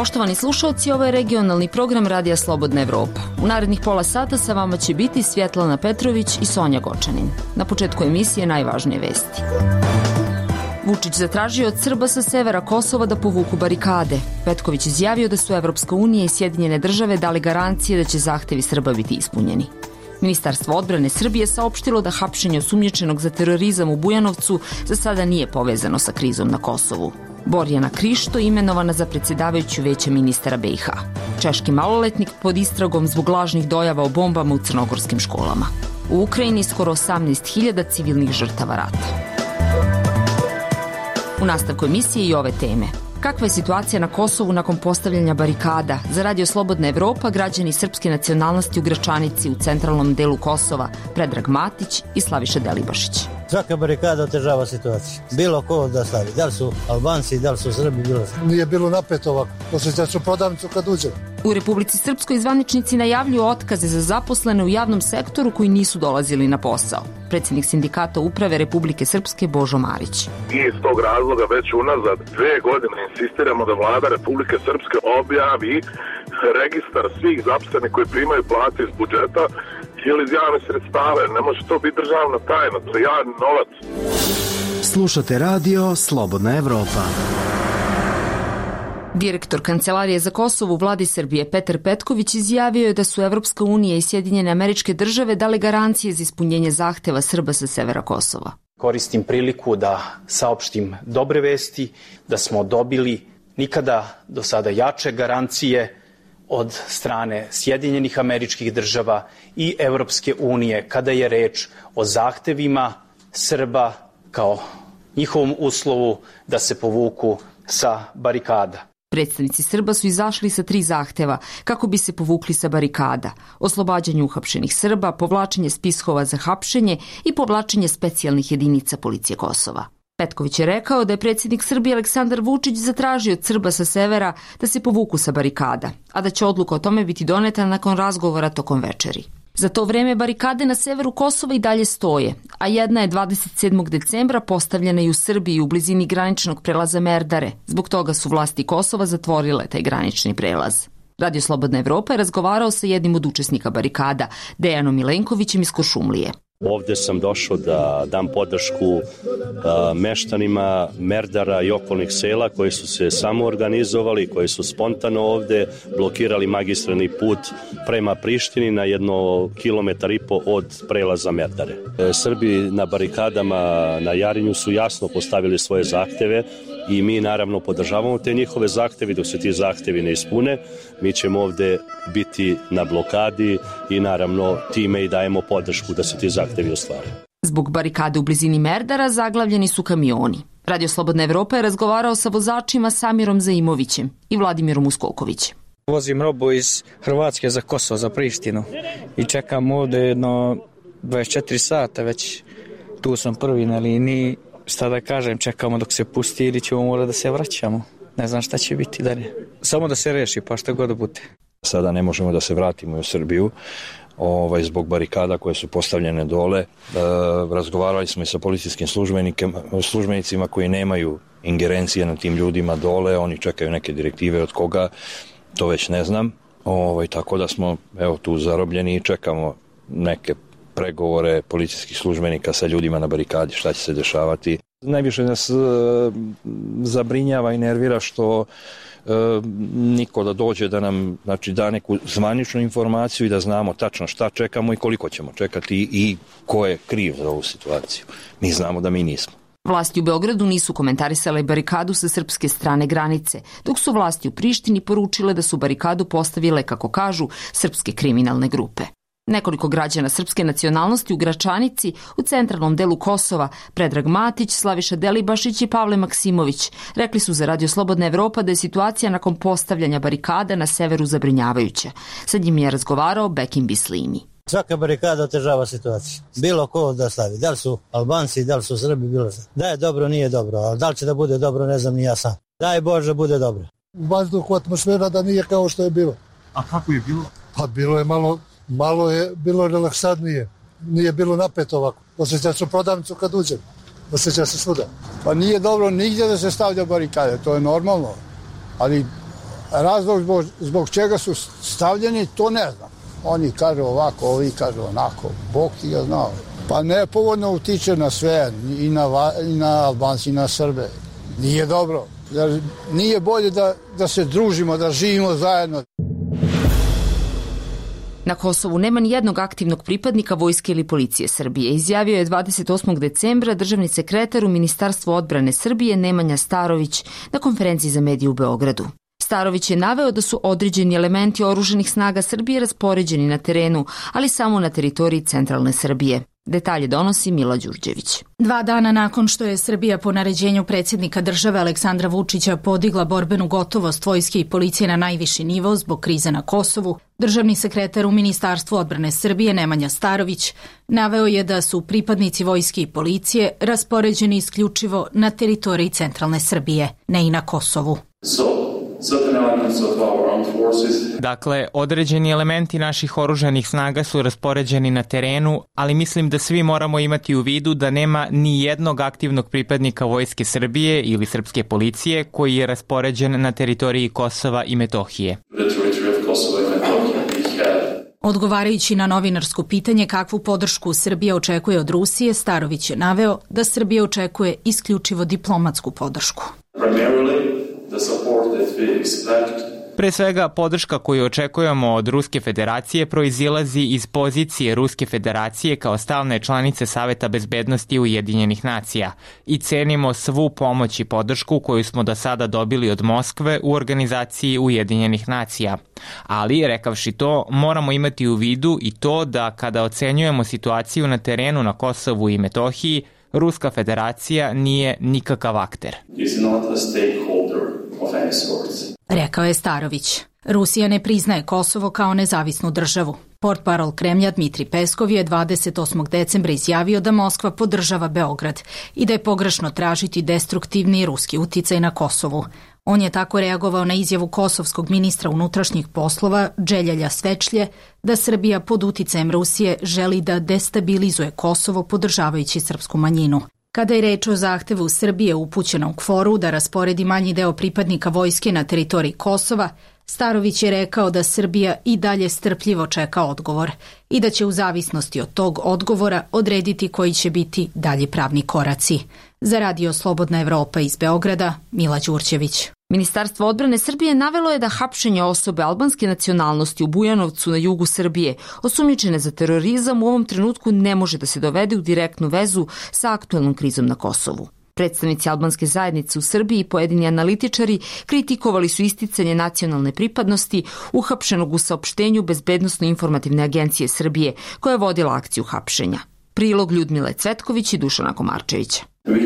Poštovani slušalci, ovo je regionalni program Radija Slobodna Evropa. U narednih pola sata sa vama će biti Svjetlana Petrović i Sonja Gočanin. Na početku emisije najvažnije vesti. Vučić zatražio od Srba sa severa Kosova da povuku barikade. Petković izjavio da su Evropska unija i Sjedinjene države dali garancije da će zahtevi Srba biti ispunjeni. Ministarstvo odbrane Srbije saopštilo da hapšenje osumnjičenog za terorizam u Bujanovcu za sada nije povezano sa krizom na Kosovu. Borjana Krišto imenovana za predsjedavajuću Veća ministara BiH. Češki maloletnik pod istragom zbog lažnih dojava o bombama u crnogorskim školama. U Ukrajini skoro 18.000 civilnih žrtava rata. U nastavku emisije i ove teme. Kakva je situacija na Kosovu nakon postavljanja barikada? Za Radio Slobodna Evropa građani srpske nacionalnosti u Gračanici u centralnom delu Kosova, Predrag Matić i Slaviša Delibašić. Svaka barikada otežava situaciju. Bilo ko da stavi. Da li su Albanci, da li su Srbi, bilo sve. Nije bilo napeto ovako. Osjećat ću prodavnicu kad uđem. U Republici Srpskoj zvaničnici najavljuju otkaze za zaposlene u javnom sektoru koji nisu dolazili na posao. Predsjednik sindikata uprave Republike Srpske Božo Marić. I iz tog razloga već unazad 2 godine insistiramo da vlada Republike Srpske objavi registar svih zaposlenih koji primaju plate iz budžeta ili iz javnih sredstava. Ne može to biti državna tajna, to je javni novac. Slušate radio Slobodna Evropa. Direktor Kancelarije za Kosovo u vladi Srbije Petar Petković izjavio je da su Evropska unija i Sjedinjene Američke države dali garancije za ispunjenje zahteva Srba sa severa Kosova. Koristim priliku da saopštim dobre vesti, da smo dobili nikada do sada jače garancije od strane Sjedinjenih Američkih država i Evropske unije kada je reč o zahtevima Srba kao njihovom uslovu da se povuku sa barikada. Predstavnici Srba su izašli sa 3 zahteva kako bi se povukli sa barikada: oslobađanje uhapšenih Srba, povlačenje spiskova za hapšenje i povlačenje specijalnih jedinica policije Kosova. Petković je rekao da je predsjednik Srbije Aleksandar Vučić zatražio od Srba sa severa da se povuku sa barikada, a da će odluka o tome biti doneta nakon razgovora tokom večeri. Za to vreme barikade na severu Kosova i dalje stoje, a jedna je 27. decembra postavljena i u Srbiji u blizini graničnog prelaza Merdare. Zbog toga su vlasti Kosova zatvorile taj granični prelaz. Radio Slobodna Evropa je razgovarao sa jednim od učesnika barikada, Dejanom Milenkovićem iz Kuršumlije. Ovdje sam došao da dam podršku meštanima Merdara i okolnih sela koji su se samoorganizovali, koji su spontano ovdje blokirali magistralni put prema Prištini na 1,5 kilometra od prelaza Merdare. Srbi na barikadama na Jarinju su jasno postavili svoje zahteve i mi naravno podržavamo te njihove zahteve. Dok se ti zahtevi ne ispune, mi ćemo ovdje biti na blokadi i naravno time i dajemo podršku da se ti zahtevi ostvare. Zbog barikade u blizini Merdara zaglavljeni su kamioni. Radio Slobodna Evropa je razgovarao sa vozačima Samirom Zaimovićem i Vladimirom Uskokovićem. Vozim robu iz Hrvatske za Kosovo, za Prištinu i čekam ovdje jedno 24 sata već. Tu sam prvi na liniji. Šta da kažem, čekamo dok se pusti ili ćemo morati da se vraćamo. Ne znam šta će biti dalje. Samo da se reši, pa šta god bude. Sada ne možemo da se vratimo u Srbiju zbog barikada koje su postavljene dole. Razgovarali smo i sa policijskim službenicima koji nemaju ingerencije na tim ljudima dole. Oni čekaju neke direktive od koga, to već ne znam. Tako da smo tu zarobljeni i čekamo neke pregovore policijskih službenika sa ljudima na barikadi, šta će se dešavati. Najviše nas zabrinjava i nervira što niko da dođe da nam da neku zvaničnu informaciju i da znamo tačno šta čekamo i koliko ćemo čekati i ko je kriv za ovu situaciju. Mi znamo da mi nismo. Vlasti u Beogradu nisu komentarisale barikadu sa srpske strane granice, dok su vlasti u Prištini poručile da su barikadu postavile, kako kažu, srpske kriminalne grupe. Nekoliko građana srpske nacionalnosti u Gračanici, u centralnom delu Kosova, Predrag Matić, Slaviša Delibašić i Pavle Maksimović, rekli su za Radio Slobodna Evropa da je situacija nakon postavljanja barikada na severu zabrinjavajuća. Sa njim je razgovarao Bekim Bislimi. Svaka barikada otežava situaciju. Bilo ko da stavi. Da li su Albanci, da li su Srbi, bilo sve. Da je dobro, nije dobro, ali da li će da bude dobro, ne znam ni ja sam. Daj Bože, bude dobro. U vazduhu atmosfera da nije kao što je bilo. A kako je bilo? Pa bilo je malo je bilo relaksadnije. Nije bilo napeto ovako. Osjeća se prodavnicu kad uđem. Osjeća se svuda. Pa nije dobro nigdje da se stavlja barikade, to je normalno. Ali Razlog zbog čega su stavljeni, to ne znam. Oni kažu ovako, ovi kažu onako. Bog ti ga znao. Pa nepovoljno utiče na sve, i na Albanci, i na Srbe. Nije dobro. Jer nije bolje da se družimo, da živimo zajedno. Na Kosovu nema ni jednog aktivnog pripadnika vojske ili policije Srbije, izjavio je 28. decembra državni sekretar u Ministarstvu odbrane Srbije Nemanja Starović na konferenciji za medije u Beogradu. Starović je naveo da su određeni elementi oružanih snaga Srbije raspoređeni na terenu, ali samo na teritoriji centralne Srbije. Detalje donosi Mila Đurđević. 2 dana nakon što je Srbija po naređenju predsjednika države Aleksandra Vučića podigla borbenu gotovost vojske i policije na najviši nivo zbog krize na Kosovu, državni sekretar u Ministarstvu odbrane Srbije Nemanja Starović naveo je da su pripadnici vojske i policije raspoređeni isključivo na teritoriji centralne Srbije, ne i na Kosovu. Dakle, određeni elementi naših oružanih snaga su raspoređeni na terenu, ali mislim da svi moramo imati u vidu da nema ni jednog aktivnog pripadnika Vojske Srbije ili srpske policije koji je raspoređen na teritoriji Kosova i Metohije. Odgovarajući na novinarsko pitanje kakvu podršku Srbija očekuje od Rusije, Starović je naveo da Srbija očekuje isključivo diplomatsku podršku. Pre svega, podrška koju očekujemo od Ruske federacije proizilazi iz pozicije Ruske federacije kao stalne članice Saveta bezbednosti Ujedinjenih nacija i cenimo svu pomoć i podršku koju smo do sada dobili od Moskve u organizaciji Ujedinjenih nacija. Ali, rekavši to, moramo imati u vidu i to da kada ocenjujemo situaciju na terenu na Kosovu i Metohiji, Ruska federacija nije nikakav akter. Rekao je Starović. Rusija ne priznaje Kosovo kao nezavisnu državu. Portparol Kremlja Dmitri Peskov je 28. decembra izjavio da Moskva podržava Beograd i da je pogrešno tražiti destruktivni ruski uticaj na Kosovu. On je tako reagovao na izjavu kosovskog ministra unutrašnjih poslova Dželjalja Svečlje da Srbija pod uticajem Rusije želi da destabilizuje Kosovo podržavajući srpsku manjinu. Kada je reč o zahtevu Srbije upućena u KFOR-u da rasporedi manji deo pripadnika vojske na teritoriji Kosova, Starović je rekao da Srbija i dalje strpljivo čeka odgovor i da će u zavisnosti od tog odgovora odrediti koji će biti dalji pravni koraci. Za Radio Slobodna Evropa iz Beograda, Mila Đurđević. Ministarstvo odbrane Srbije navelo je da hapšenje osobe albanske nacionalnosti u Bujanovcu na jugu Srbije, osumnjičene za terorizam, u ovom trenutku ne može da se dovede u direktnu vezu sa aktuelnom krizom na Kosovu. Predstavnici albanske zajednice u Srbiji i pojedini analitičari kritikovali su isticanje nacionalne pripadnosti uhapšenog u saopštenju Bezbednosno-informativne agencije Srbije, koja je vodila akciju hapšenja. Prilog Ljudmile Cvetković i Dušana Komarčevića.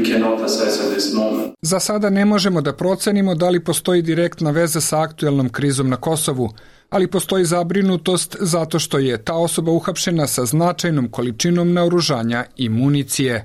Za sada ne možemo da procenimo da li postoji direktna veza sa aktuelnom krizom na Kosovu, ali postoji zabrinutost zato što je ta osoba uhapšena sa značajnom količinom naoružanja i municije.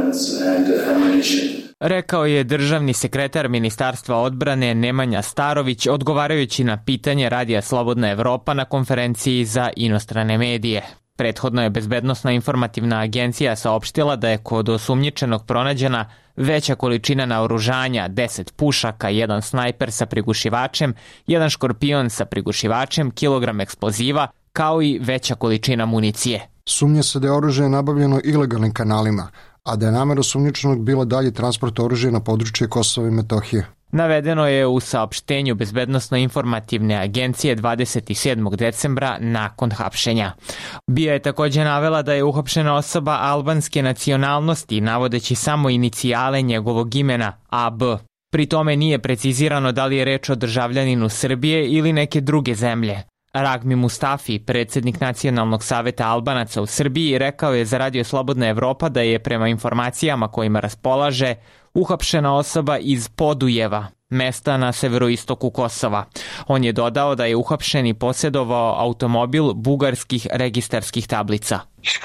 Rekao je državni sekretar Ministarstva odbrane Nemanja Starović odgovarajući na pitanje Radija Slobodna Evropa na konferenciji za inostrane medije. Prethodno je Bezbednosna informativna agencija saopštila da je kod osumnjičenog pronađena veća količina naoružanja, 10 pušaka, 1 snajper sa prigušivačem, 1 škorpion sa prigušivačem, kilogram eksploziva, kao i veća količina municije. Sumnja se da je oružje nabavljeno ilegalnim kanalima, a da je namera osumnjičenog bila dalji transport oružja na područje Kosova i Metohije. Navedeno je u saopštenju Bezbednosno-informativne agencije 27. decembra nakon hapšenja. BIA je također navela da je uhapšena osoba albanske nacionalnosti, navodeći samo inicijale njegovog imena AB. Pri tome nije precizirano da li je reč o državljaninu Srbije ili neke druge zemlje. Ragmi Mustafi, predsjednik Nacionalnog saveta Albanaca u Srbiji, rekao je za Radio Slobodna Evropa da je prema informacijama kojima raspolaže uhapšena osoba iz Podujeva, mesta na severoistoku Kosova. On je dodao da je uhapšeni posjedovao automobil bugarskih registarskih tablica.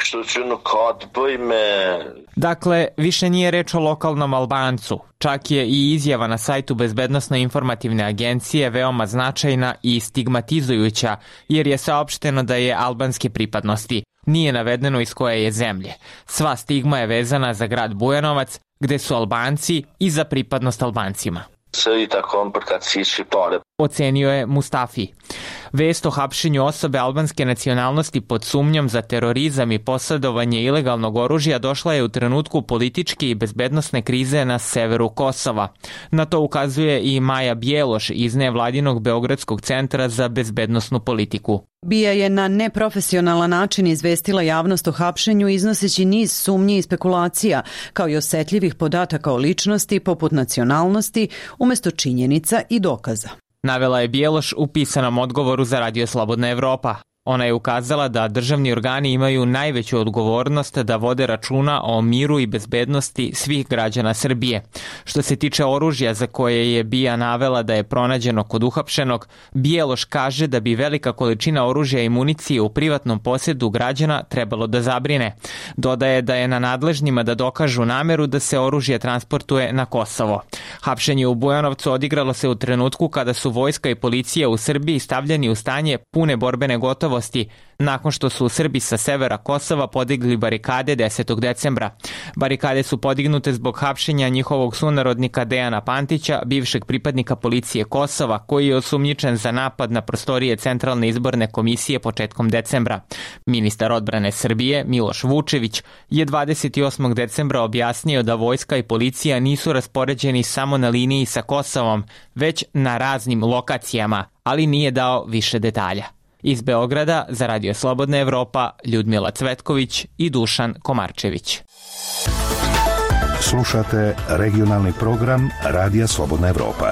Dakle, više nije reč o lokalnom Albancu. Čak je i izjava na sajtu Bezbednosno-informativne agencije veoma značajna i stigmatizujuća, jer je saopšteno da je albanske pripadnosti. Nije navedeno iz koje je zemlje. Sva stigma je vezana za grad Bujanovac, gde su Albanci i za pripadnost Albancima. Ocenio je Mustafi. Vest o hapšenju osobe albanske nacionalnosti pod sumnjom za terorizam i posjedovanje ilegalnog oružja došla je u trenutku političke i bezbednosne krize na severu Kosova. Na to ukazuje i Maja Bjeloš iz nevladinog Beogradskog centra za bezbednosnu politiku. BIA je na neprofesionalan način izvestila javnost o hapšenju iznoseći niz sumnji i spekulacija, kao i osetljivih podataka o ličnosti poput nacionalnosti, umjesto činjenica i dokaza. Navela je Bjeloš u pisanom odgovoru za Radio Slobodna Evropa. Ona je ukazala da državni organi imaju najveću odgovornost da vode računa o miru i bezbednosti svih građana Srbije. Što se tiče oružja za koje je BIA navela da je pronađeno kod uhapšenog, Bjeloš kaže da bi velika količina oružja i municije u privatnom posjedu građana trebalo da zabrine. Dodaje da je na nadležnjima da dokažu nameru da se oružje transportuje na Kosovo. Hapšenje u Bujanovcu odigralo se u trenutku kada su vojska i policija u Srbiji stavljeni u stanje pune borbene gotovosti nakon što su Srbi sa severa Kosova podigli barikade 10. decembra. Barikade su podignute zbog hapšenja njihovog sunarodnika Dejana Pantića, bivšeg pripadnika policije Kosova, koji je osumnjičen za napad na prostorije Centralne izborne komisije početkom decembra. Ministar odbrane Srbije, Miloš Vučević, je 28. decembra objasnio da vojska i policija nisu raspoređeni samo na liniji sa Kosovom, već na raznim lokacijama, ali nije dao više detalja. Iz Beograda za Radio Slobodna Evropa, Ljudmila Cvetković i Dušan Komarčević. Slušate regionalni program Radija Slobodna Evropa.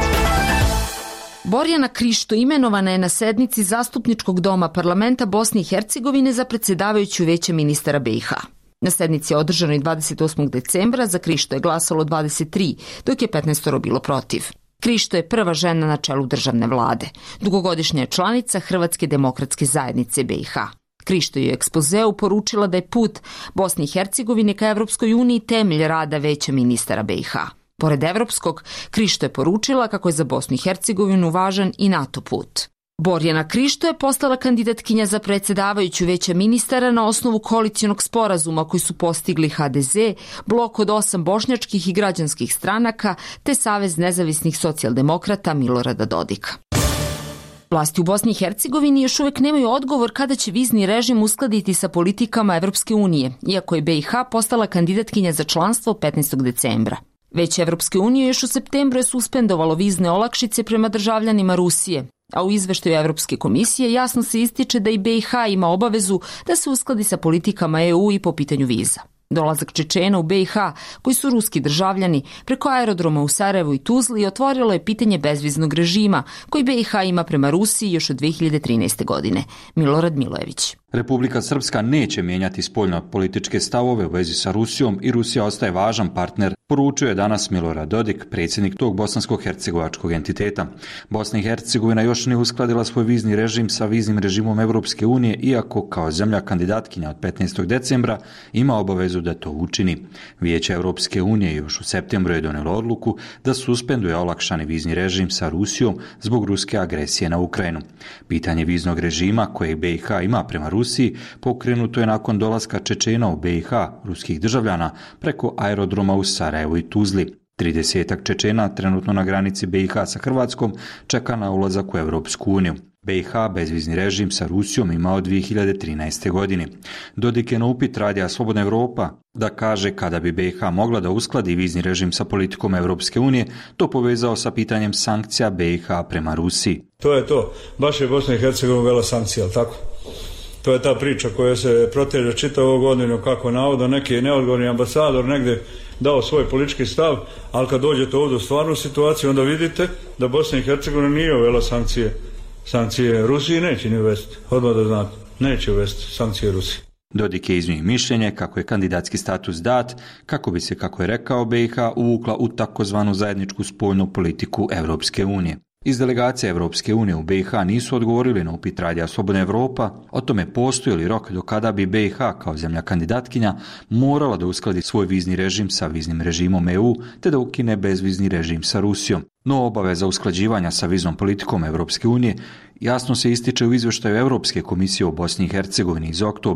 Borjana Krišto imenovana je na sednici Zastupničkog doma parlamenta Bosne i Hercegovine za predsjedavajuću Veća ministara BiH. Na sednici održanoj 28. decembra za Krišto je glasalo 23, dok je 15 bilo protiv. Krišto je prva žena na čelu državne vlade. Dugogodišnja je članica Hrvatske demokratske zajednice BiH. Krišto je u ekspozeu poručila da je put Bosne i Hercegovine ka Evropskoj uniji temelj rada Veća ministara BiH. Pored evropskog, Krišto je poručila kako je za Bosnu i Hercegovinu važan i NATO put. Borjana Krišto je postala kandidatkinja za predsjedavajuću Veća ministara na osnovu koalicionog sporazuma koji su postigli HDZ, blok od 8 bošnjačkih i građanskih stranaka te Savez nezavisnih socijaldemokrata Milorada Dodika. Vlasti u Bosni i Hercegovini još uvijek nemaju odgovor kada će vizni režim uskladiti sa politikama Evropske unije, iako je BiH postala kandidatkinja za članstvo 15. decembra. Veće Evropske unije još u septembru je suspendovalo vizne olakšice prema državljanima Rusije, a u izveštaju Evropske komisije jasno se ističe da i BiH ima obavezu da se uskladi sa politikama EU i po pitanju viza. Dolazak Čečena u BiH, koji su ruski državljani, preko aerodroma u Sarajevu i Tuzli otvorilo je pitanje bezviznog režima koji BiH ima prema Rusiji još od 2013. godine. Milorad Milojević. Republika Srpska neće mijenjati spoljno-političke stavove u vezi sa Rusijom i Rusija ostaje važan partner, poručio je danas Milorad Dodik, predsjednik tog bosansko-hercegovačkog entiteta. Bosna i Hercegovina još ne uskladila svoj vizni režim sa viznim režimom Evropske unije, iako kao zemlja kandidatkinja od 15. decembra ima obavezu da to učini. Vijeće Evropske unije još u septembru je donijelo odluku da suspenduje olakšani vizni režim sa Rusijom zbog ruske agresije na Ukrajinu. Pitanje viznog režima koje BiH ima prema Rusiji pokrenuto je nakon dolaska Čečena u BiH, ruskih državljana, preko aerodroma u Sarajevu i Tuzli. 30 Čečena trenutno na granici BiH sa Hrvatskom čeka na ulazak u Evropsku uniju. BiH bezvizni režim sa Rusijom ima od 2013. godine. Dodik je na upit Radija Slobodna Evropa da kaže kada bi BiH mogla da uskladi vizni režim sa politikom Evropske unije, to povezao sa pitanjem sankcija BiH prema Rusiji. To je to. Baš je Bosna i Hercegovina uvela sankcija, ali tako? To je ta priča koja se proteže čitavu godinu kako navodno neki neodgovorni ambasador negdje dao svoj politički stav, ali kad dođete ovdje u stvarnu situaciju, onda vidite da Bosna i Hercegovina nije uvela sankcije Rusiji, neće ni uvesti. Odmah da znate, neće uvesti sankcije Rusiji. Dodik je iznio mišljenje kako je kandidatski status dat, kako bi se, kako je rekao, BiH uvukla u takozvanu zajedničku spoljnu politiku Evropske unije. Iz delegacije Evropske unije u BiH nisu odgovorili na upit Radija Slobodna Evropa o tome postoji li rok do kada bi BiH kao zemlja kandidatkinja morala da uskladi svoj vizni režim sa viznim režimom EU te da ukine bezvizni režim sa Rusijom. No obaveza usklađivanja sa viznom politikom Evropske unije jasno se ističe u izvještaju Europske komisije o Bosni i Hercegovini iz oktobra.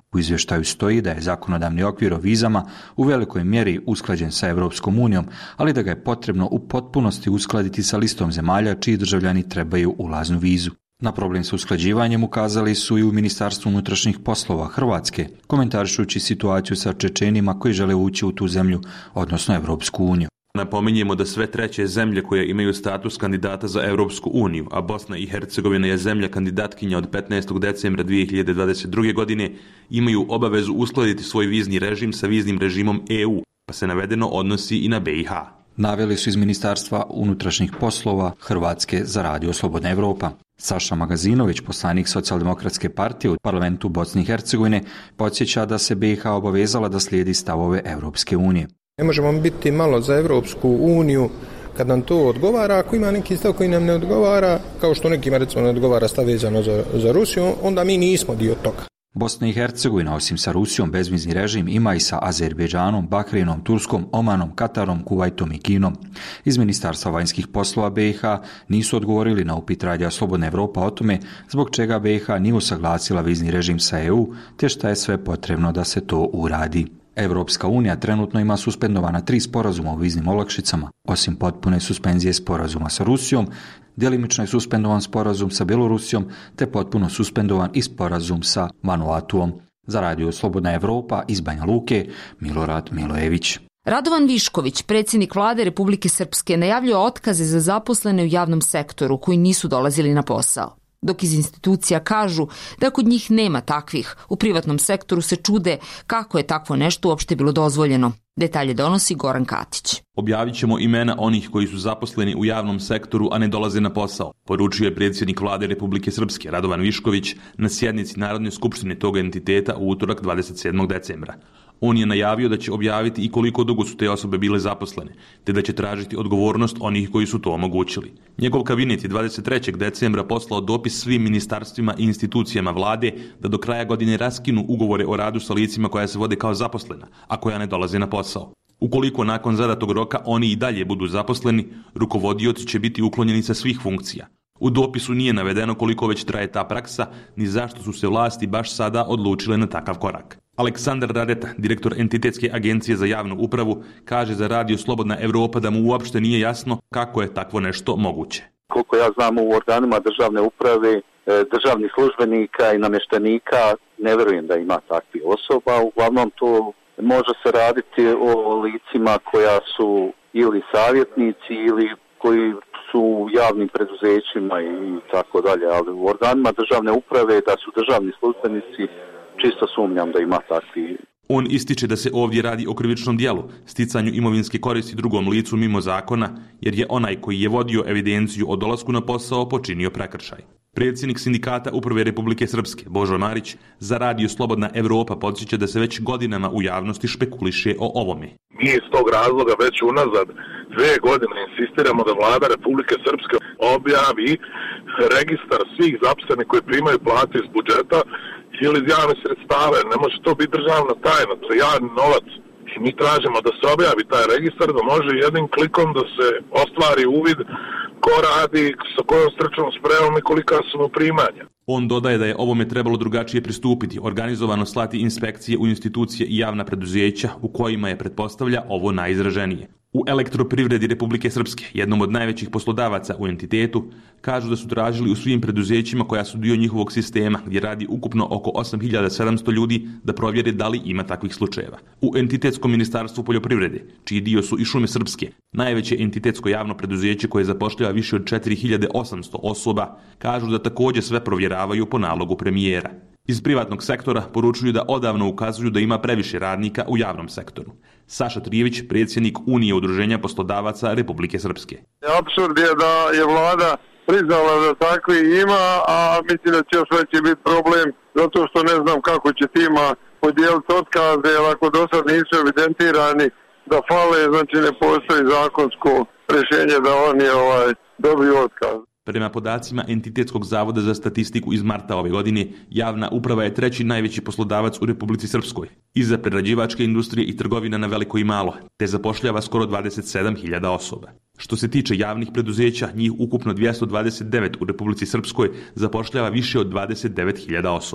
U izvještaju stoji da je zakonodavni okvir o vizama u velikoj mjeri usklađen sa Europskom unijom, ali da ga je potrebno u potpunosti uskladiti sa listom zemalja čiji državljani trebaju ulaznu vizu. Na problem sa usklađivanjem ukazali su i u Ministarstvu unutrašnjih poslova Hrvatske, komentarišući situaciju sa Čečenima koji žele ući u tu zemlju, odnosno Europsku uniju. Napominjemo da sve treće zemlje koje imaju status kandidata za Europsku uniju, a Bosna i Hercegovina je zemlja kandidatkinja od 15. decembra 2022. godine, imaju obavezu uskladiti svoj vizni režim sa viznim režimom EU, pa se navedeno odnosi i na BiH. Naveli su iz Ministarstva unutrašnjih poslova Hrvatske za Radio Slobodna Evropa. Saša Magazinović, poslanik Socijaldemokratske partije u parlamentu Bosne i Hercegovine, podsjeća da se BiH obavezala da slijedi stavove Europske unije. Ne možemo biti malo za Europsku uniju kad nam to odgovara, ako ima neki stav koji nam ne odgovara, kao što nekima recimo ne odgovara stav vezano za Rusiju, onda mi nismo dio toga. Bosna i Hercegovina osim sa Rusijom bezvizni režim ima i sa Azerbejdžanom, Bahreinom, Turskom, Omanom, Katarom, Kuvajtom i Kinom. Iz Ministarstva vanjskih poslova BiH nisu odgovorili na upit Radija Slobodna Evropa o tome zbog čega BiH nije usaglasila vizni režim sa EU, te šta je sve potrebno da se to uradi. Europska unija trenutno ima suspendovana 3 sporazuma o viznim olakšicama, osim potpune suspenzije sporazuma sa Rusijom, djelimično je suspendovan sporazum sa Bjelorusijom, te potpuno suspendovan i sporazum sa Vanuatuom. Za Radio Slobodna Evropa iz Banja Luke, Milorad Milojević. Radovan Višković, predsjednik vlade Republike Srpske, najavljuje otkaze za zaposlene u javnom sektoru koji nisu dolazili na posao. Dok iz institucija kažu da kod njih nema takvih, u privatnom sektoru se čude kako je takvo nešto uopšte bilo dozvoljeno. Detalje donosi Goran Katić. Objavit ćemo imena onih koji su zaposleni u javnom sektoru, a ne dolaze na posao, poručio je predsjednik vlade Republike Srpske Radovan Višković na sjednici Narodne skupštine tog entiteta u utorak 27. decembra. On je najavio da će objaviti i koliko dugo su te osobe bile zaposlene, te da će tražiti odgovornost onih koji su to omogućili. Njegov kabinet je 23. decembra poslao dopis svim ministarstvima i institucijama vlade da do kraja godine raskinu ugovore o radu sa licima koja se vode kao zaposlena, a koja ne dolaze na posao. Ukoliko nakon zadatog roka oni i dalje budu zaposleni, rukovodioci će biti uklonjeni sa svih funkcija. U dopisu nije navedeno koliko već traje ta praksa, ni zašto su se vlasti baš sada odlučile na takav korak. Aleksandar Radeta, direktor Entitetske agencije za javnu upravu, kaže za Radio Slobodna Evropa da mu uopšte nije jasno kako je takvo nešto moguće. Koliko ja znam u organima državne uprave, državnih službenika i namještenika, ne vjerujem da ima takvih osoba. Uglavnom to može se raditi o licima koja su ili savjetnici ili koji su u javnim preduzećima i tako dalje, ali u organima državne uprave da su državni službenici, čisto sumnjam da ima takvi. On ističe da se ovdje radi o krivičnom djelu, sticanju imovinske koristi drugom licu mimo zakona, jer je onaj koji je vodio evidenciju o dolasku na posao počinio prekršaj. Predsjednik sindikata Uprave Republike Srpske, Božo Marić, za Radio Slobodna Evropa podsjeća da se već godinama u javnosti špekuliše o ovome. Mi iz tog razloga već unazad 2 godine insistiramo da vlada Republike Srpske objavi registar svih zaposlenih koji primaju plate iz budžeta ili iz javnih sredstava. Ne može to biti državna tajna, to je javni novac. I mi tražimo da se objavi taj registar, da može jednim klikom da se ostvari uvid ko radi, sa kojom stručnom spremom i kolika su mu primanja. On dodaje da je ovome trebalo drugačije pristupiti, organizovano slati inspekcije u institucije i javna preduzeća u kojima je, pretpostavlja, ovo najizraženije. U Elektroprivredi Republike Srpske, jednom od najvećih poslodavaca u entitetu, kažu da su tražili u svim preduzećima koja su dio njihovog sistema, gdje radi ukupno oko 8700 ljudi, da provjere da li ima takvih slučajeva. U Entitetskom ministarstvu poljoprivrede, čiji dio su i Šume Srpske, najveće entitetsko javno preduzeće koje zapošljava više od 4800 osoba, kažu da također sve provjeravaju po nalogu premijera. Iz privatnog sektora poručuju da odavno ukazuju da ima previše radnika u javnom sektoru. Saša Trijević, predsjednik Unije udruženja poslodavaca Republike Srpske. Apsurd je da je vlada priznala da takvi ima, a mislim da će još veći biti problem zato što ne znam kako će tima podijeliti otkaze, jer ako do sad nisu evidentirani da fale, znači ne postoji zakonsko rješenje da oni dobiju otkaz. Prema podacima Entitetskog zavoda za statistiku iz marta ove godine, javna uprava je 3. najveći poslodavac u Republici Srpskoj, iza prerađivačke industrije i trgovina na veliko i malo, te zapošljava skoro 27.000 osoba. Što se tiče javnih preduzeća, njih ukupno 229 u Republici Srpskoj zapošljava više od 29.000 osoba.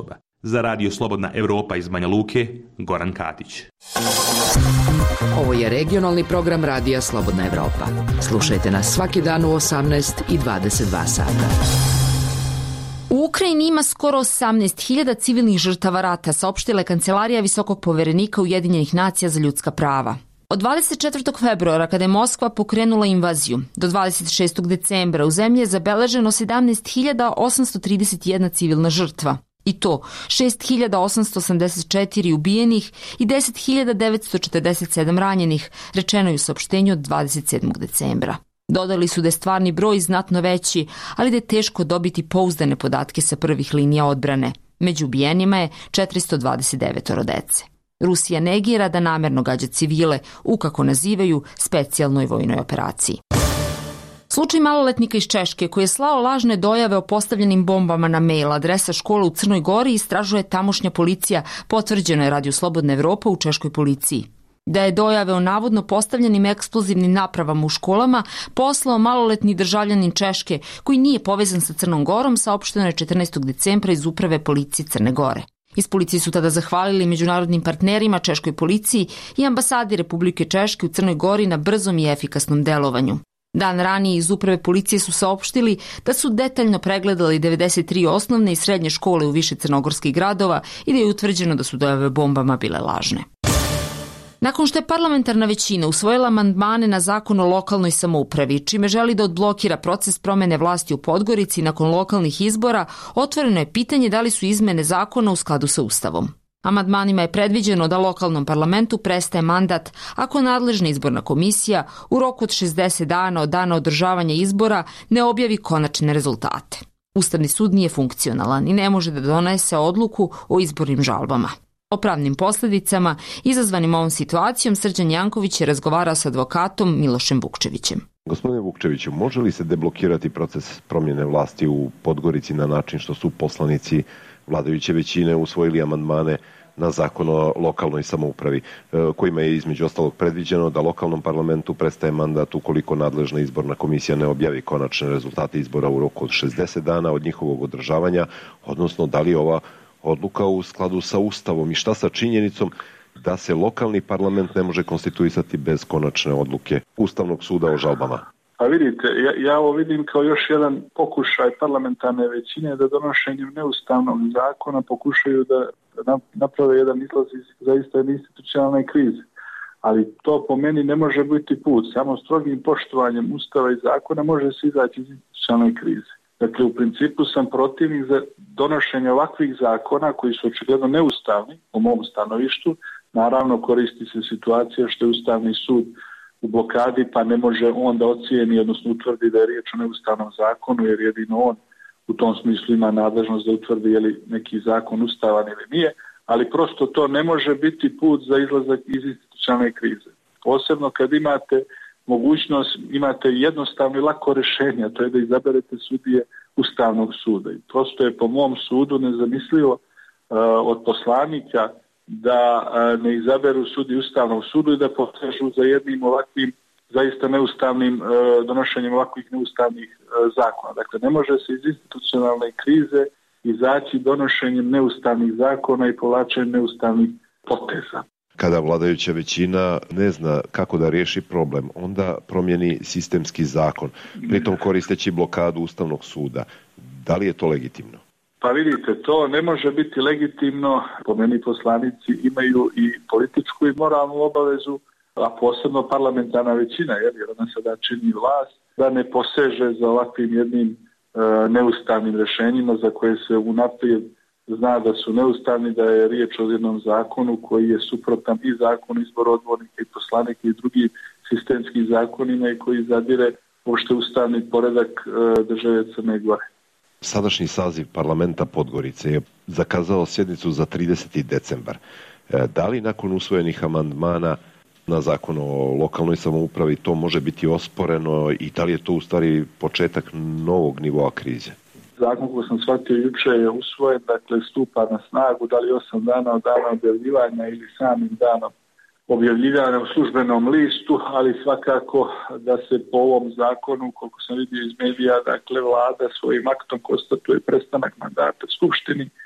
Za Radio Slobodna Evropa iz Banja Luke, Goran Katić. Ovo je regionalni program Radija Slobodna Evropa. Slušajte nas svaki dan u 18 i 22 sata. U Ukrajini ima skoro 18.000 civilnih žrtava rata, saopštila je Kancelarija Visokog poverenika Ujedinjenih nacija za ljudska prava. Od 24. februara, kada je Moskva pokrenula invaziju, do 26. decembra u zemlji je zabeleženo 17.831 civilna žrtva. I to 6.884 ubijenih i 10.947 ranjenih, rečeno je u saopštenju od 27. decembra. Dodali su da je stvarni broj znatno veći, ali da je teško dobiti pouzdane podatke sa prvih linija odbrane. Među ubijenima je 429 dece. Rusija negira da namerno gađa civile u, kako nazivaju, specijalnoj vojnoj operaciji. Slučaj maloletnika iz Češke koji je slao lažne dojave o postavljenim bombama na mail adresa škole u Crnoj Gori istražuje tamošnja policija, potvrđeno je Radio Slobodna Evropa u češkoj policiji. Da je dojave o navodno postavljenim eksplozivnim napravama u školama poslao maloletni državljanin Češke koji nije povezan sa Crnom Gorom, saopšteno je 14. decembra iz Uprave policije Crne Gore. Iz policije su tada zahvalili međunarodnim partnerima, češkoj policiji i ambasadi Republike Češke u Crnoj Gori na brzom i efikasnom delovanju. Dan ranije iz Uprave policije su saopštili da su detaljno pregledali 93 osnovne i srednje škole u više crnogorskih gradova i da je utvrđeno da su dojave bombama bile lažne. Nakon što je parlamentarna većina usvojila amandmane na zakon o lokalnoj samoupravi, čime želi da odblokira proces promene vlasti u Podgorici nakon lokalnih izbora, otvoreno je pitanje da li su izmene zakona u skladu sa Ustavom. Amandmanima je predviđeno da lokalnom parlamentu prestaje mandat ako nadležna izborna komisija u roku od 60 dana od dana održavanja izbora ne objavi konačne rezultate. Ustavni sud nije funkcionalan i ne može da donese odluku o izbornim žalbama. O pravnim posljedicama izazvanim ovom situacijom Srđan Janković je razgovarao s advokatom Milošem Vukčevićem. Gospodine Vukčeviću, može li se deblokirati proces promjene vlasti u Podgorici na način što su poslanici vladajuće većine usvojili amandmane na zakon o lokalnoj samoupravi, kojima je između ostalog predviđeno da lokalnom parlamentu prestaje mandat ukoliko nadležna izborna komisija ne objavi konačne rezultate izbora u roku od 60 dana od njihovog održavanja, odnosno da li je ova odluka u skladu sa Ustavom i šta sa činjenicom da se lokalni parlament ne može konstituisati bez konačne odluke Ustavnog suda o žalbama? Pa vidite, ja ovo vidim kao još jedan pokušaj parlamentarne većine da donošenjem neustavnog zakona pokušaju da naprave jedan izlaz iz zaista institucionalne krize. Ali to po meni ne može biti put. Samo strogim poštovanjem Ustava i zakona može se izaći iz institucionalne krize. Dakle, u principu sam protivnik za donošenje ovakvih zakona koji su očigledno neustavni, po mom stanovištu. Naravno, koristi se situacija što je Ustavni sud u blokadi, pa ne može on da ocijeni, odnosno utvrdi da je riječ o neustavnom zakonu, jer jedino on u tom smislu ima nadležnost da utvrdi je li neki zakon ustavan ili nije, ali prosto to ne može biti put za izlazak iz institucionalne krize. Posebno kad imate mogućnost, imate jednostavno i lako rješenje, to je da izaberete sudije Ustavnog suda. I prosto je po mom sudu nezamislivo od poslanika da ne izaberu sudije Ustavnog suda i da posežu za jednim ovakvim zaista neustavnim donošenjem ovakvih neustavnih zakona. Dakle, ne može se iz institucionalne krize izaći donošenjem neustavnih zakona i povlačenjem neustavnih poteza. Kada vladajuća većina ne zna kako da riješi problem, onda promijeni sistemski zakon, pritom koristeći blokadu Ustavnog suda. Da li je to legitimno? Pa vidite, to ne može biti legitimno. Po meni poslanici imaju i političku i moralnu obavezu, a posebno parlamentarna većina, jer ona sada čini vlast, da ne poseže za ovakvim jednim neustavnim rješenjima za koje se unaprijed zna da su neustavni, da je riječ o jednom zakonu koji je suprotan i zakonu izboru odbornika i poslanika i drugim sistemskim zakonima i koji zadire uopšte ustavni poredak države Crne Gore. Sadašnji saziv parlamenta Podgorice je zakazao sjednicu za 30. decembar. Da li nakon usvojenih amandmana na zakon o lokalnoj samoupravi to može biti osporeno i da li je to u stvari početak novog nivoa krize? Zakon koji sam shvatio juče je usvojen, dakle stupa na snagu, da li 8 dana od dana objavljivanja ili samim danom objavljivanja u službenom listu, ali svakako da se po ovom zakonu, koliko sam vidio iz medija, dakle vlada svojim aktom konstatuje prestanak mandata Skupštini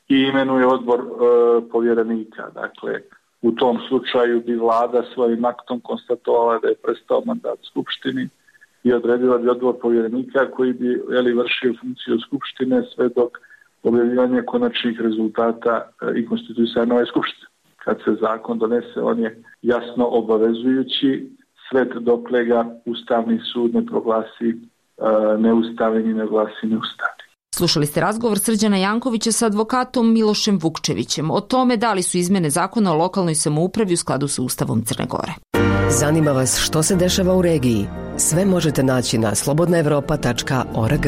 i imenuje odbor povjerenika. Dakle, u tom slučaju bi vlada svojim aktom konstatovala da je prestao mandat skupštini i odredila bi odbor povjerenika koji bi vršio funkciju skupštine sve dok objavljivanje konačnih rezultata i konstituisanja nove skupštine. Kad se zakon donese, on je jasno obavezujući sve dokle ga Ustavni sud ne proglasi neustavnim i ne glasi neustavnim. Slušali ste razgovor Srđana Jankovića sa advokatom Milošem Vukčevićem o tome da li su izmene zakona o lokalnoj samoupravi u skladu sa Ustavom Crne Gore. Zanima vas što se dešava u regiji? Sve možete naći na slobodnaevropa.org.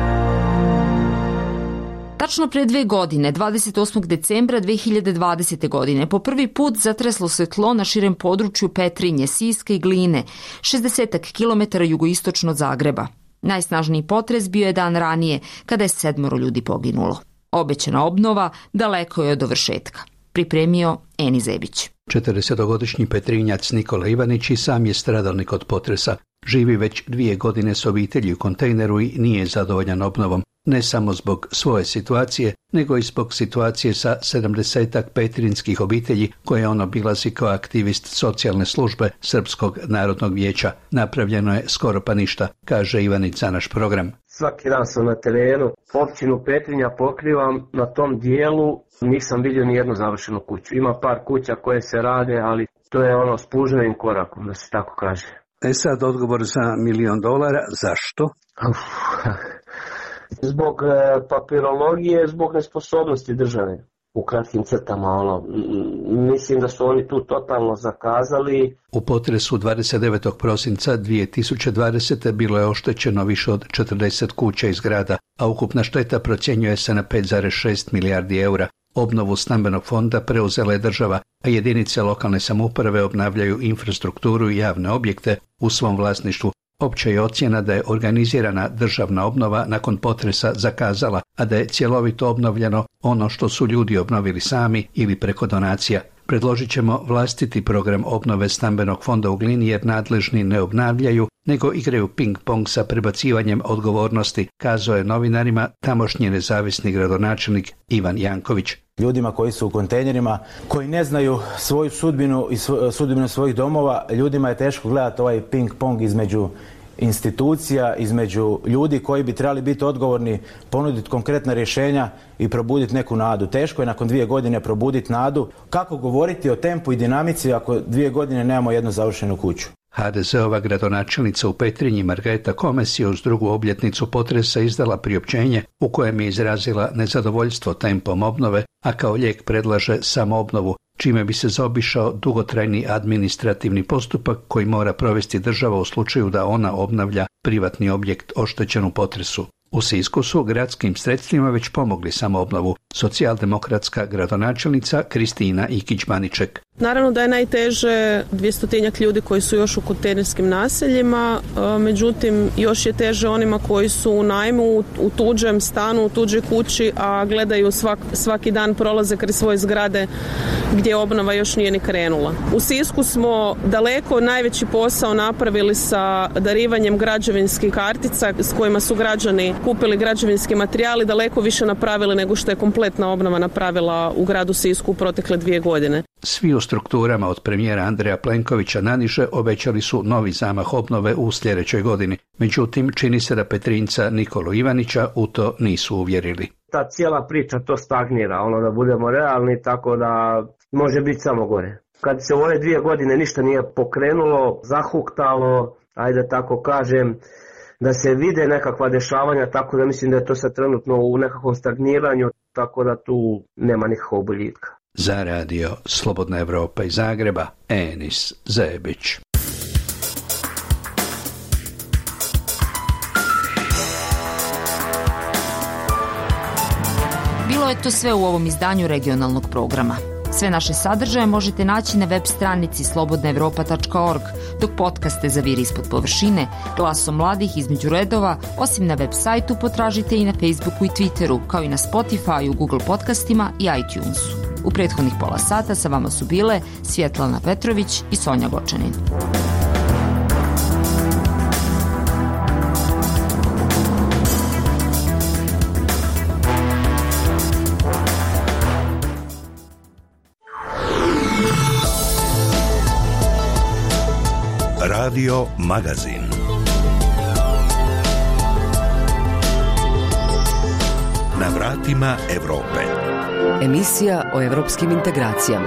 Tačno pre 2 godine, 28. decembra 2020. godine, po prvi put zatreslo se tlo na širem području Petrinje, Siska i Gline, 60 km jugoistočno od Zagreba. Najsnažniji potres bio je dan ranije, kada je 7 ljudi poginulo. Obećana obnova daleko je od dovršetka. Pripremio Eni Zebić. 40-godišnji Petrinjac Nikola Ivanić i sam je stradalnik od potresa. Živi već 2 godine s obitelji u kontejneru i nije zadovoljan obnovom. Ne samo zbog svoje situacije, nego i zbog situacije sa 70-ak petrinjskih obitelji koje on obilazi kao aktivist socijalne službe Srpskog narodnog vijeća. Napravljeno je skoro pa ništa, kaže Ivanić za naš program. Svaki dan sam na terenu, općinu Petrinja pokrivam, na tom dijelu nisam vidio ni jednu završenu kuću. Ima par kuća koje se rade, ali to je s puževim korakom, da se tako kaže. Sad odgovor za $1 milion. Zašto? Zbog papirologije, zbog nesposobnosti države. U kratkim crtama, mislim da su oni tu totalno zakazali. U potresu 29. prosinca 2020. bilo je oštećeno više od 40 kuća i zgrada, a ukupna šteta procjenjuje se na 5,6 milijardi eura. Obnovu stambenog fonda preuzela je država, a jedinice lokalne samouprave obnavljaju infrastrukturu i javne objekte u svom vlasništvu. Opća je ocjena da je organizirana državna obnova nakon potresa zakazala, a da je cjelovito obnovljeno ono što su ljudi obnovili sami ili preko donacija. Predložit ćemo vlastiti program obnove stambenog fonda u Glini jer nadležni ne obnavljaju, nego igraju ping-pong sa prebacivanjem odgovornosti, kazao je novinarima tamošnji nezavisni gradonačelnik Ivan Janković. Ljudima koji su u kontejnerima, koji ne znaju svoju sudbinu i sudbinu svojih domova, ljudima je teško gledati ovaj ping-pong između institucija, između ljudi koji bi trebali biti odgovorni, ponuditi konkretna rješenja i probuditi neku nadu. Teško je nakon 2 godine probuditi nadu. Kako govoriti o tempu i dinamici ako 2 godine nemamo jednu završenu kuću? HDZ-ova gradonačelnica u Petrinji Margareta Komes je uz 2. obljetnicu potresa izdala priopćenje u kojem je izrazila nezadovoljstvo tempom obnove, a kao lijek predlaže samoobnovu, čime bi se zaobišao dugotrajni administrativni postupak koji mora provesti država u slučaju da ona obnavlja privatni objekt oštećen u potresu. U Sisku su gradskim sredstvima već pomogli samoobnovu socijaldemokratska gradonačelnica Kristina Ikić-Baniček. Naravno da je najteže 200-tinjak ljudi koji su još u kontejnerskim naseljima, međutim još je teže onima koji su u najmu, u tuđem stanu, u tuđoj kući, a gledaju svaki dan prolaze kraj svoje zgrade gdje obnova još nije ni krenula. U Sisku smo daleko najveći posao napravili sa darivanjem građevinskih kartica s kojima su građani kupili građevinski materijal i daleko više napravili nego što je kompletna obnova napravila u gradu Sisku u protekle 2 godine. Svi u strukturama od premijera Andreja Plenkovića naniže obećali su novi zamah obnove u sljedećoj godini. Međutim, čini se da Petrinjca Nikolu Ivanića u to nisu uvjerili. Ta cijela priča to stagnira, da budemo realni, tako da može biti samo gore. Kad se u ove 2 godine ništa nije pokrenulo, zahuktalo, ajde tako kažem, da se vide nekakva dešavanja, tako da mislim da je to sad trenutno u nekakvom stagniranju, tako da tu nema nikakvog boljitka. Za radio Slobodna Evropa iz Zagreba, Enis Zebić. Bilo je to sve u ovom izdanju regionalnog programa. Sve naše sadržaje možete naći na web stranici slobodnaevropa.org, dok podcaste za Vir ispod površine, Glasom mladih između redova, osim na web sajtu potražite i na Facebooku i Twitteru, kao i na Spotify, Google podcastima i iTunesu. U prethodnih pola sata sa vama su bile Svjetlana Petrović i Sonja Gočanin. Radio Magazin. Na vratima Evrope. Emisija o evropskim integracijama.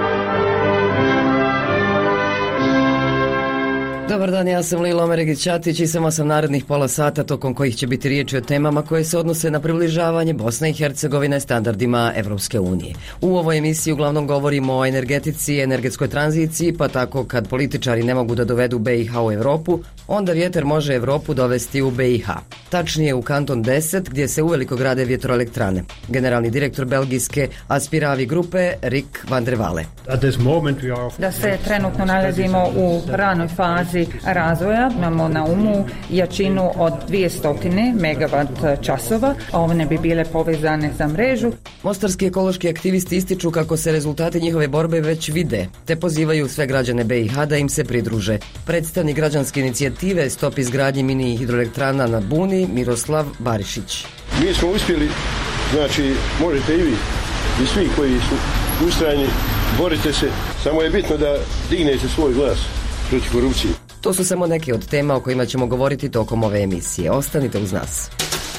Dobar dan, ja sam Lila Omeregić-Ćatić i samo sam narednih pola sata tokom kojih će biti riječi o temama koje se odnose na približavanje Bosne i Hercegovine standardima Evropske unije. U ovoj emisiji uglavnom govorimo o energetici i energetskoj tranziciji, pa tako kad političari ne mogu da dovedu BiH u Evropu, onda vjetar može Evropu dovesti u BiH. Tačnije u kanton 10 gdje se uveliko grade vjetroelektrane. Generalni direktor belgijske Aspiravi grupe Rik van der Walle. Da se trenutno nalazimo u ranoj fazi razvoja, imamo na umu jačinu od 200 megawatt časova, one bi bile povezane za mrežu. Mostarski ekološki aktivisti ističu kako se rezultati njihove borbe već vide, te pozivaju sve građane BiH da im se pridruže. Predstavnik građanske inicijative Stop izgradnji mini hidroelektrana na Buni, Miroslav Barišić. Mi smo uspjeli, znači možete i vi i svi koji su ustrajni, borite se, samo je bitno da dignete svoj glas protiv korupcije. To su samo neke od tema o kojima ćemo govoriti tokom ove emisije. Ostanite uz nas.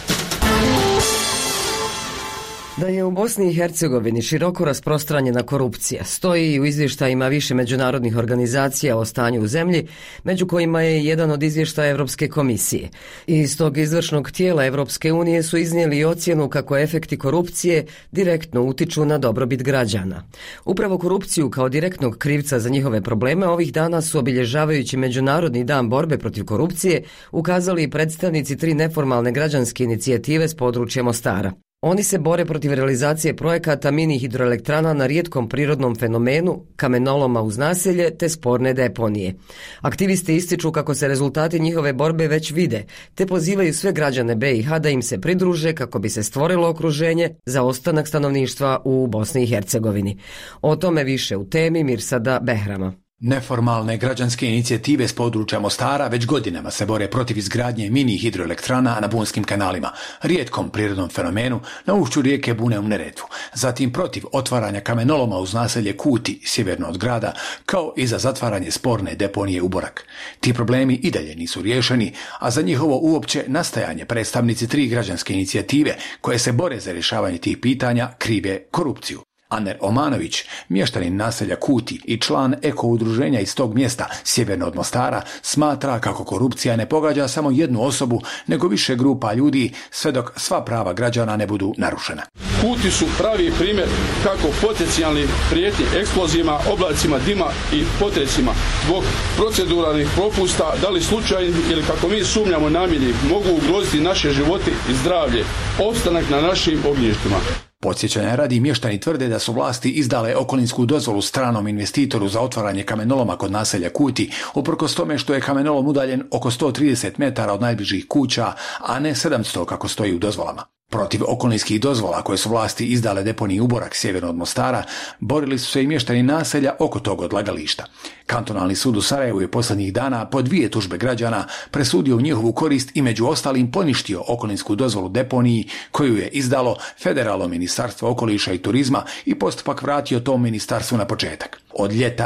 Da je u Bosni i Hercegovini široko rasprostranjena korupcija stoji i u izvještajima više međunarodnih organizacija o stanju u zemlji, među kojima je jedan od izvještaja Evropske komisije. Iz tog izvršnog tijela Evropske unije su iznijeli ocjenu kako efekti korupcije direktno utiču na dobrobit građana. Upravo korupciju kao direktnog krivca za njihove probleme ovih dana su, obilježavajući Međunarodni dan borbe protiv korupcije, ukazali i predstavnici 3 neformalne građanske inicijative s područja Mostara. Oni se bore protiv realizacije projekata mini hidroelektrana na rijetkom prirodnom fenomenu, kamenoloma uz naselje te sporne deponije. Aktivisti ističu kako se rezultati njihove borbe već vide, te pozivaju sve građane BiH da im se pridruže kako bi se stvorilo okruženje za ostanak stanovništva u Bosni i Hercegovini. O tome više u temi Mirsada Behrama. Neformalne građanske inicijative s područja Mostara već godinama se bore protiv izgradnje mini hidroelektrana na bunskim kanalima, rijetkom prirodnom fenomenu na ušću rijeke Bune u Neretvu, zatim protiv otvaranja kamenoloma uz naselje Kuti, sjeverno od grada, kao i za zatvaranje sporne deponije u Borak. Ti problemi i dalje nisu riješeni, a za njihovo uopće nastajanje predstavnici 3 građanske inicijative koje se bore za rješavanje tih pitanja krive korupciju. Aner Omanović, mještanin naselja Kuti i član eko-udruženja iz tog mjesta, sjeverno od Mostara, smatra kako korupcija ne pogađa samo jednu osobu, nego više grupa ljudi, sve dok sva prava građana ne budu narušena. Kuti su pravi primjer kako potencijalni prijetnji eksplozijama, oblacima dima i potresima zbog proceduralnih propusta, da li slučajni ili kako mi sumnjamo namjerni, mogu ugroziti naše živote i zdravlje, opstanak na našim ognjištima. Podsjećanja radi, mještani tvrde da su vlasti izdale okolinsku dozvolu stranom investitoru za otvaranje kamenoloma kod naselja Kuti, uprkos tome što je kamenolom udaljen oko 130 metara od najbližih kuća, a ne 700 kako stoji u dozvolama. Protiv okolinskih dozvola koje su vlasti izdale deponiji Uborak sjeverno od Mostara, borili su se i mještani naselja oko tog odlagališta. Kantonalni sud u Sarajevu je posljednjih dana po 2 tužbe građana presudio u njihovu korist i među ostalim poništio okolinsku dozvolu deponiji koju je izdalo Federalno ministarstvo okoliša i turizma i postupak vratio tom ministarstvu na početak. Od ljeta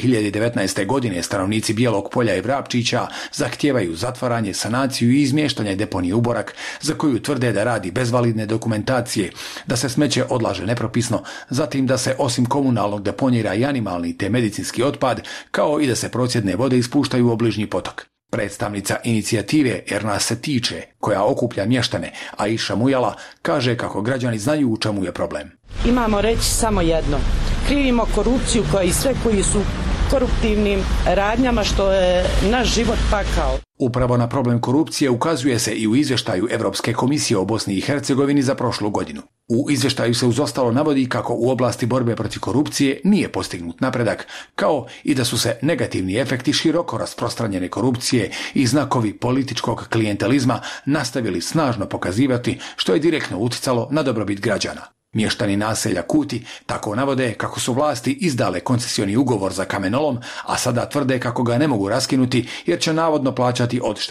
2019. godine stanovnici Bijelog Polja i Vrapčića zahtijevaju zatvaranje, sanaciju i izmještanje deponije Uborak, za koju tvrde da radi bez validne dokumentacije, da se smeće odlaže nepropisno, zatim da se osim komunalnog deponira i animalni te medicinski otpad, kao i da se procjedne vode ispuštaju u obližnji potok. Predstavnica inicijative Erna Setiče, koja okuplja mještane, Aisha Mujala, kaže kako građani znaju u čemu je problem. Imamo reći samo jedno. Krivimo korupciju koja i sve koji su koruptivnim radnjama što je naš život pakao. Upravo na problem korupcije ukazuje se i u izvještaju Evropske komisije o Bosni i Hercegovini za prošlu godinu. U izvještaju se uz ostalo navodi kako u oblasti borbe protiv korupcije nije postignut napredak, kao i da su se negativni efekti široko rasprostranjene korupcije i znakovi političkog klijentelizma nastavili snažno pokazivati, što je direktno uticalo na dobrobit građana. Mještani naselja Kuti tako navode kako su vlasti izdale koncesioni ugovor za kamenolom, a sada tvrde kako ga ne mogu raskinuti jer će navodno plaćati odštetu.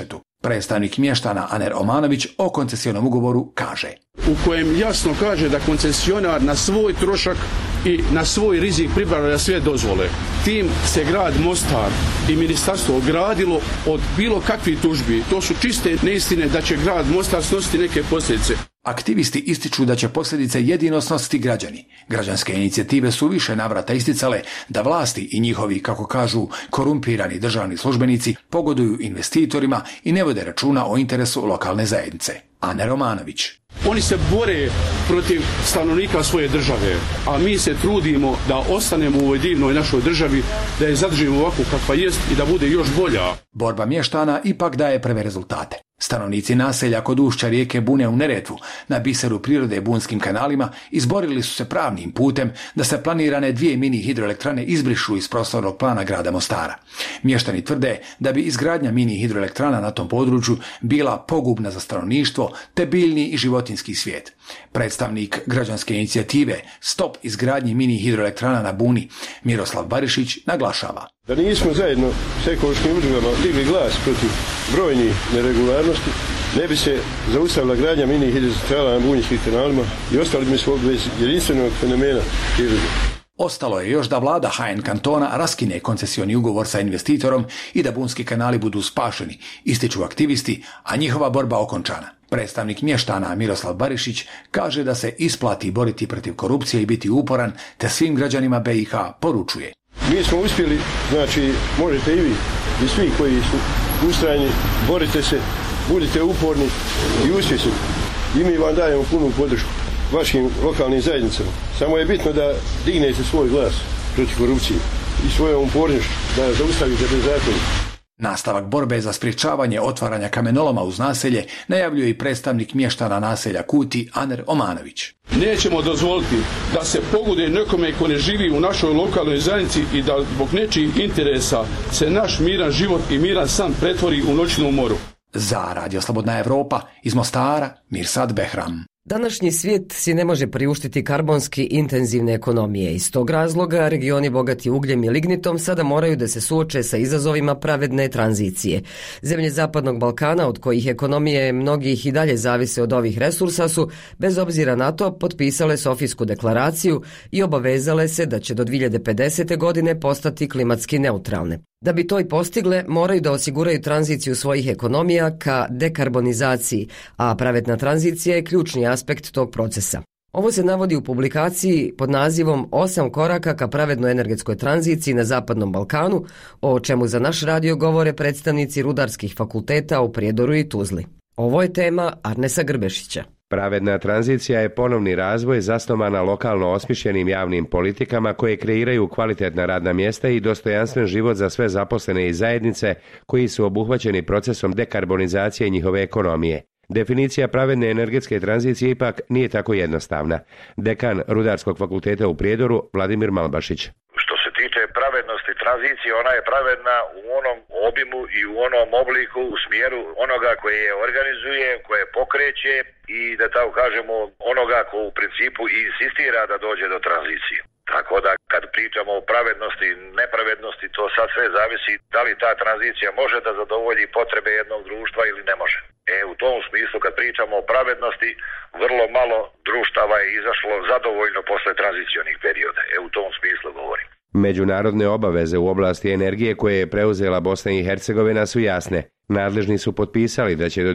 Predstavnik mještana Aner Omanović o koncesionom ugovoru kaže: u kojem jasno kaže da koncesionar na svoj trošak i na svoj rizik pribavlja sve dozvole. Tim se grad Mostar i ministarstvo ogradilo od bilo kakvih tužbi. To su čiste neistine da će grad Mostar snositi neke posljedice. Aktivisti ističu da će posljedice jedino snositi građani. Građanske inicijative su više navrata isticale da vlasti i njihovi, kako kažu, korumpirani državni službenici pogoduju investitorima i ne vode računa o interesu lokalne zajednice. Aner Omanović: oni se bore protiv stanovnika svoje države, a mi se trudimo da ostanemo u ovoj divnoj našoj državi, da je zadržimo ovako kakva jest i da bude još bolja. Borba mještana ipak daje prve rezultate. Stanovnici naselja kod ušća rijeke Bune u Neretvu, na biseru prirode Bunskim kanalima, izborili su se pravnim putem da se planirane 2 mini hidroelektrane izbrišu iz prostornog plana grada Mostara. Mještani tvrde da bi izgradnja mini hidroelektrana na tom području bila pogubna za stanovništvo te biljni i životinjski svijet. Predstavnik građanske inicijative Stop izgradnji mini hidroelektrana na Buni, Miroslav Barišić, naglašava: da nismo zajedno s ekološkim udrugama digli glas protiv brojnih neregularnosti, ne bi se zaustavila gradnja mini hidroelektrana na Bunjskim kanalima i ostali bi smo bez jedinstvenog fenomena prirode. Ostalo je još da vlada HN kantona raskine koncesioni ugovor sa investitorom i da Bunski kanali budu spašeni, ističu aktivisti, a njihova borba okončana. Predstavnik mještana Miroslav Barišić kaže da se isplati boriti protiv korupcije i biti uporan, te svim građanima BiH poručuje: mi smo uspjeli, znači možete i vi i svi koji su ustrajni, borite se, budite uporni i uspješni. I mi vam dajemo punu podršku vašim lokalnim zajednicama. Samo je bitno da dignete svoj glas protiv korupcije i svojom upornošću da zaustavite bezakonje. Nastavak borbe za sprječavanje otvaranja kamenoloma uz naselje najavljuje i predstavnik mještana naselja Kuti Aner Omanović. Nećemo dozvoliti da se pogoduje nekome ko ne živi u našoj lokalnoj zajednici i da zbog nečijih interesa se naš miran život i miran san pretvori u noćnu moru. Za Radio Slobodna Evropa iz Mostara, Mirsad Behram. Današnji svijet si ne može priuštiti karbonski intenzivne ekonomije. Iz tog razloga regioni bogati ugljem i lignitom sada moraju da se suoče sa izazovima pravedne tranzicije. Zemlje Zapadnog Balkana, od kojih ekonomije mnogih i dalje zavise od ovih resursa, su, bez obzira na to, potpisale Sofijsku deklaraciju i obavezale se da će do 2050. godine postati klimatski neutralne. Da bi to i postigle, moraju da osiguraju tranziciju svojih ekonomija ka dekarbonizaciji, a pravedna tranzicija je ključni aspekt tog procesa. Ovo se navodi u publikaciji pod nazivom 8 koraka ka pravednoj energetskoj tranziciji na Zapadnom Balkanu, o čemu za naš radio govore predstavnici rudarskih fakulteta u Prijedoru i Tuzli. Ovo je tema Arnesa Grbešića. Pravedna tranzicija je ponovni razvoj zasnovan na lokalno osmišljenim javnim politikama koje kreiraju kvalitetna radna mjesta i dostojanstven život za sve zaposlene i zajednice koji su obuhvaćeni procesom dekarbonizacije njihove ekonomije. Definicija pravedne energetske tranzicije ipak nije tako jednostavna. Dekan Rudarskog fakulteta u Prijedoru Vladimir Malbašić. Što se tiče pravednosti tranzicije, ona je pravedna u onom obimu i u onom obliku u smjeru onoga koje je organizuje, koje pokreće i da tako kažemo onoga ko u principu insistira da dođe do tranzicije. Tako da kad pričamo o pravednosti i nepravednosti, to sad sve zavisi da li ta tranzicija može da zadovolji potrebe jednog društva ili ne može. U tom smislu kad pričamo o pravednosti, vrlo malo društava je izašlo zadovoljno posle tranzicionih perioda. U tom smislu govorim. Međunarodne obaveze u oblasti energije koje je preuzela Bosna i Hercegovina su jasne. Nadležni su potpisali da će do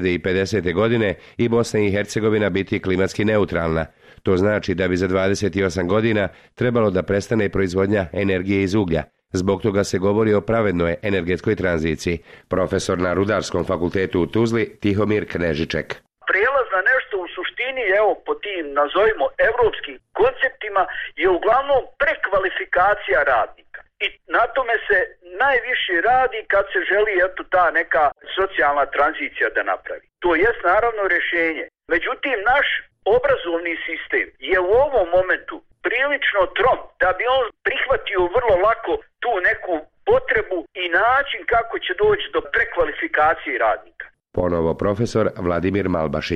2050. godine i Bosna i Hercegovina biti klimatski neutralna. To znači da bi za 28 godina trebalo da prestane proizvodnja energije iz uglja. Zbog toga se govori o pravednoj energetskoj tranziciji. Profesor na Rudarskom fakultetu u Tuzli Tihomir Knežiček. Prijelaz na nešto u suštini, po tim nazovimo evropskim konceptima, je uglavnom prekvalifikacija radnika. I na tome se najviše radi kad se želi ta neka socijalna tranzicija da napravi. To jest naravno rješenje. Međutim, naš obrazovni sistem je u ovom momentu prilično trom da bi on prihvatio vrlo lako tu neku potrebu i način kako će doći do prekvalifikacije radnika. Ponovo profesor Vladimir Malbašić.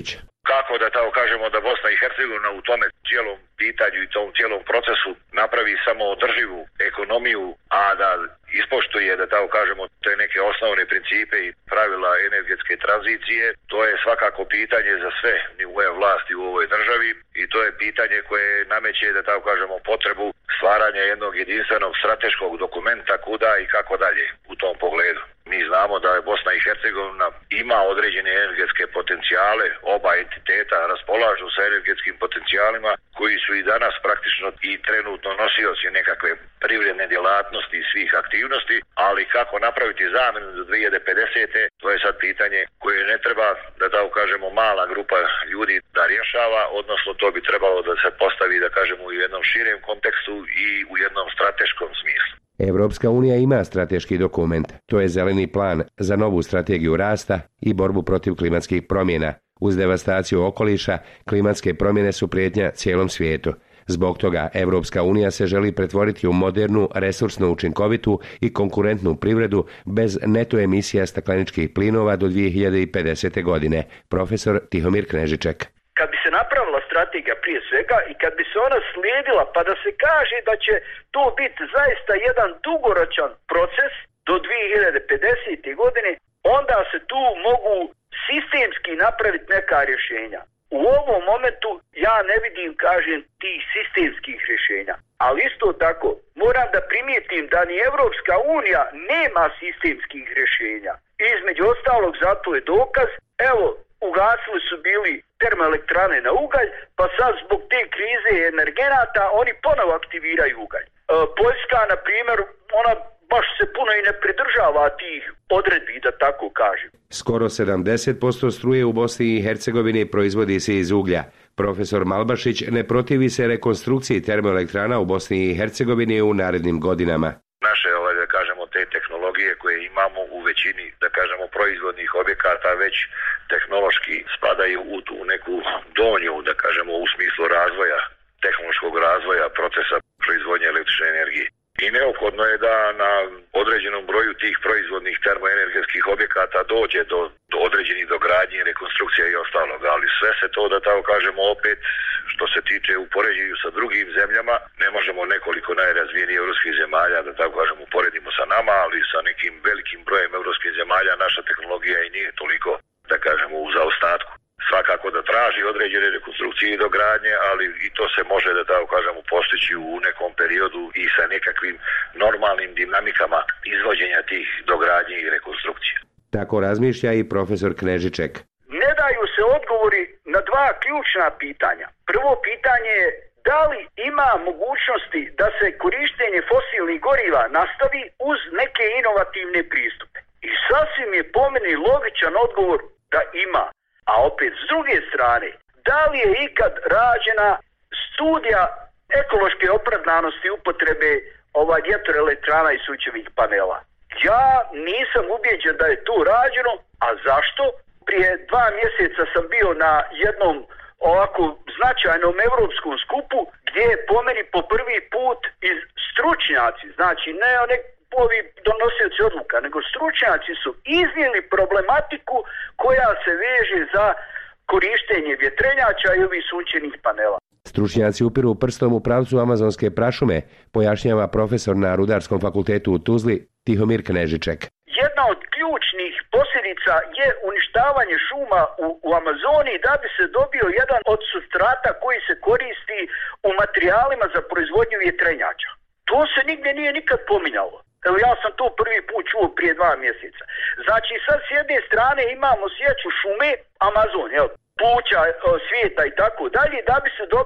kako da tako kažemo da Bosna i Hercegovina u tome cijelom pitanju i tom cijelom procesu napravi samo održivu ekonomiju, a da ispoštuje, da tako kažemo, te neke osnovne principe i pravila energetske tranzicije. To je svakako pitanje za sve nivoe vlasti u ovoj državi i to je pitanje koje nameće, da tako kažemo, potrebu stvaranja jednog jedinstvenog strateškog dokumenta kuda i kako dalje u tom pogledu. Mi znamo da je Bosna i Hercegovina ima određene energetske potencijale, oba entiteta raspolažu sa energetskim potencijalima koji su i danas praktično i trenutno nosioci nekakve privredne djelatnosti i svih aktivnosti, ali kako napraviti zamjenu do 2050. To je sad pitanje koje ne treba, da tako kažemo, mala grupa ljudi da rješava, odnosno to bi trebalo da se postavi, da kažemo, u jednom širem kontekstu i u jednom strateškom smislu. Evropska unija ima strateški dokument, to je zeleni plan za novu strategiju rasta i borbu protiv klimatskih promjena. Uz devastaciju okoliša, klimatske promjene su prijetnja cijelom svijetu. Zbog toga Evropska unija se želi pretvoriti u modernu, resursno učinkovitu i konkurentnu privredu bez neto emisija stakleničkih plinova do 2050. godine. Profesor Tihomir Knežiček. Kad bi se napravila strategija prije svega i kad bi se ona slijedila pa da se kaže da će to biti zaista jedan dugoročan proces do 2050. godine, onda se tu mogu sistemski napraviti neka rješenja. U ovom momentu ja ne vidim, kažem, tih sistemskih rješenja. Ali isto tako moram da primijetim da ni Evropska unija nema sistemskih rješenja. Između ostalog zato je dokaz, evo, ugasili su bili termoelektrane na ugalj, pa sad zbog te krize energenata oni ponovo aktiviraju ugalj. Poljska, na primjer, ona baš se puno i ne pridržava tih odredbi, da tako kažem. Skoro 70% struje u Bosni i Hercegovini proizvodi se iz uglja. Profesor Malbašić ne protivi se rekonstrukciji termoelektrana u Bosni i Hercegovini u narednim godinama. Naše, da kažemo, te tehnologije koje imamo u većini, da kažemo, proizvodnih objekata već tehnološki spadaju u tu neku donju, da kažemo, u smislu razvoja, tehnološkog razvoja procesa proizvodnje električne energije. I neophodno je da na određenom broju tih proizvodnih termoenergetskih objekata dođe do određenih dogradnji, rekonstrukcija i ostalog, ali sve se to, da tako kažemo, opet što se tiče u poređenju sa drugim zemljama, ne možemo nekoliko najrazvijenijih europskih zemalja, da tako kažemo, uporedimo sa nama, ali sa nekim velikim brojem europskih zemalja naša tehnologija i nije toliko, da kažemo, u zaostatku. Svakako da traži određene rekonstrukcije i dogradnje, ali i to se može, da tako kažemo, postići u nekom periodu i sa nekakvim normalnim dinamikama izvođenja tih dogradnje i rekonstrukcije. Tako razmišlja i profesor Knežiček. Ne daju se odgovori na dva ključna pitanja. Prvo pitanje je da li ima mogućnosti da se korištenje fosilnih goriva nastavi uz neke inovativne pristupe. I sasvim je po meni logičan odgovor da ima. A opet s druge strane, da li je ikad rađena studija ekološke opravdanosti upotrebe vjetroelektrana i sunčevih panela? Ja nisam ubijeđen da je to rađeno, a zašto? Prije 2 mjeseca sam bio na jednom ovako značajnom evropskom skupu gdje je po meni po prvi put iz stručnjaci, znači ne ovi donosioci odluka, nego stručnjaci su iznijeli problematiku koja se veže za korištenje vjetrenjača i ovih sunčanih panela. Stručnjaci upiru prstom u pravcu amazonske prašume, pojašnjava profesor na Rudarskom fakultetu u Tuzli Tihomir Knežiček. Jedna od ključnih posljedica je uništavanje šuma u Amazoniji da bi se dobio jedan od supstrata koji se koristi u materijalima za proizvodnju vjetrenjača. To se nigdje nije nikad pominjalo. Evo, ja sam to prvi put čuo prije 2 mjeseca. Znači sad s jedne strane imamo sječu šume, Amazon, puća svijeta i tako dalje, da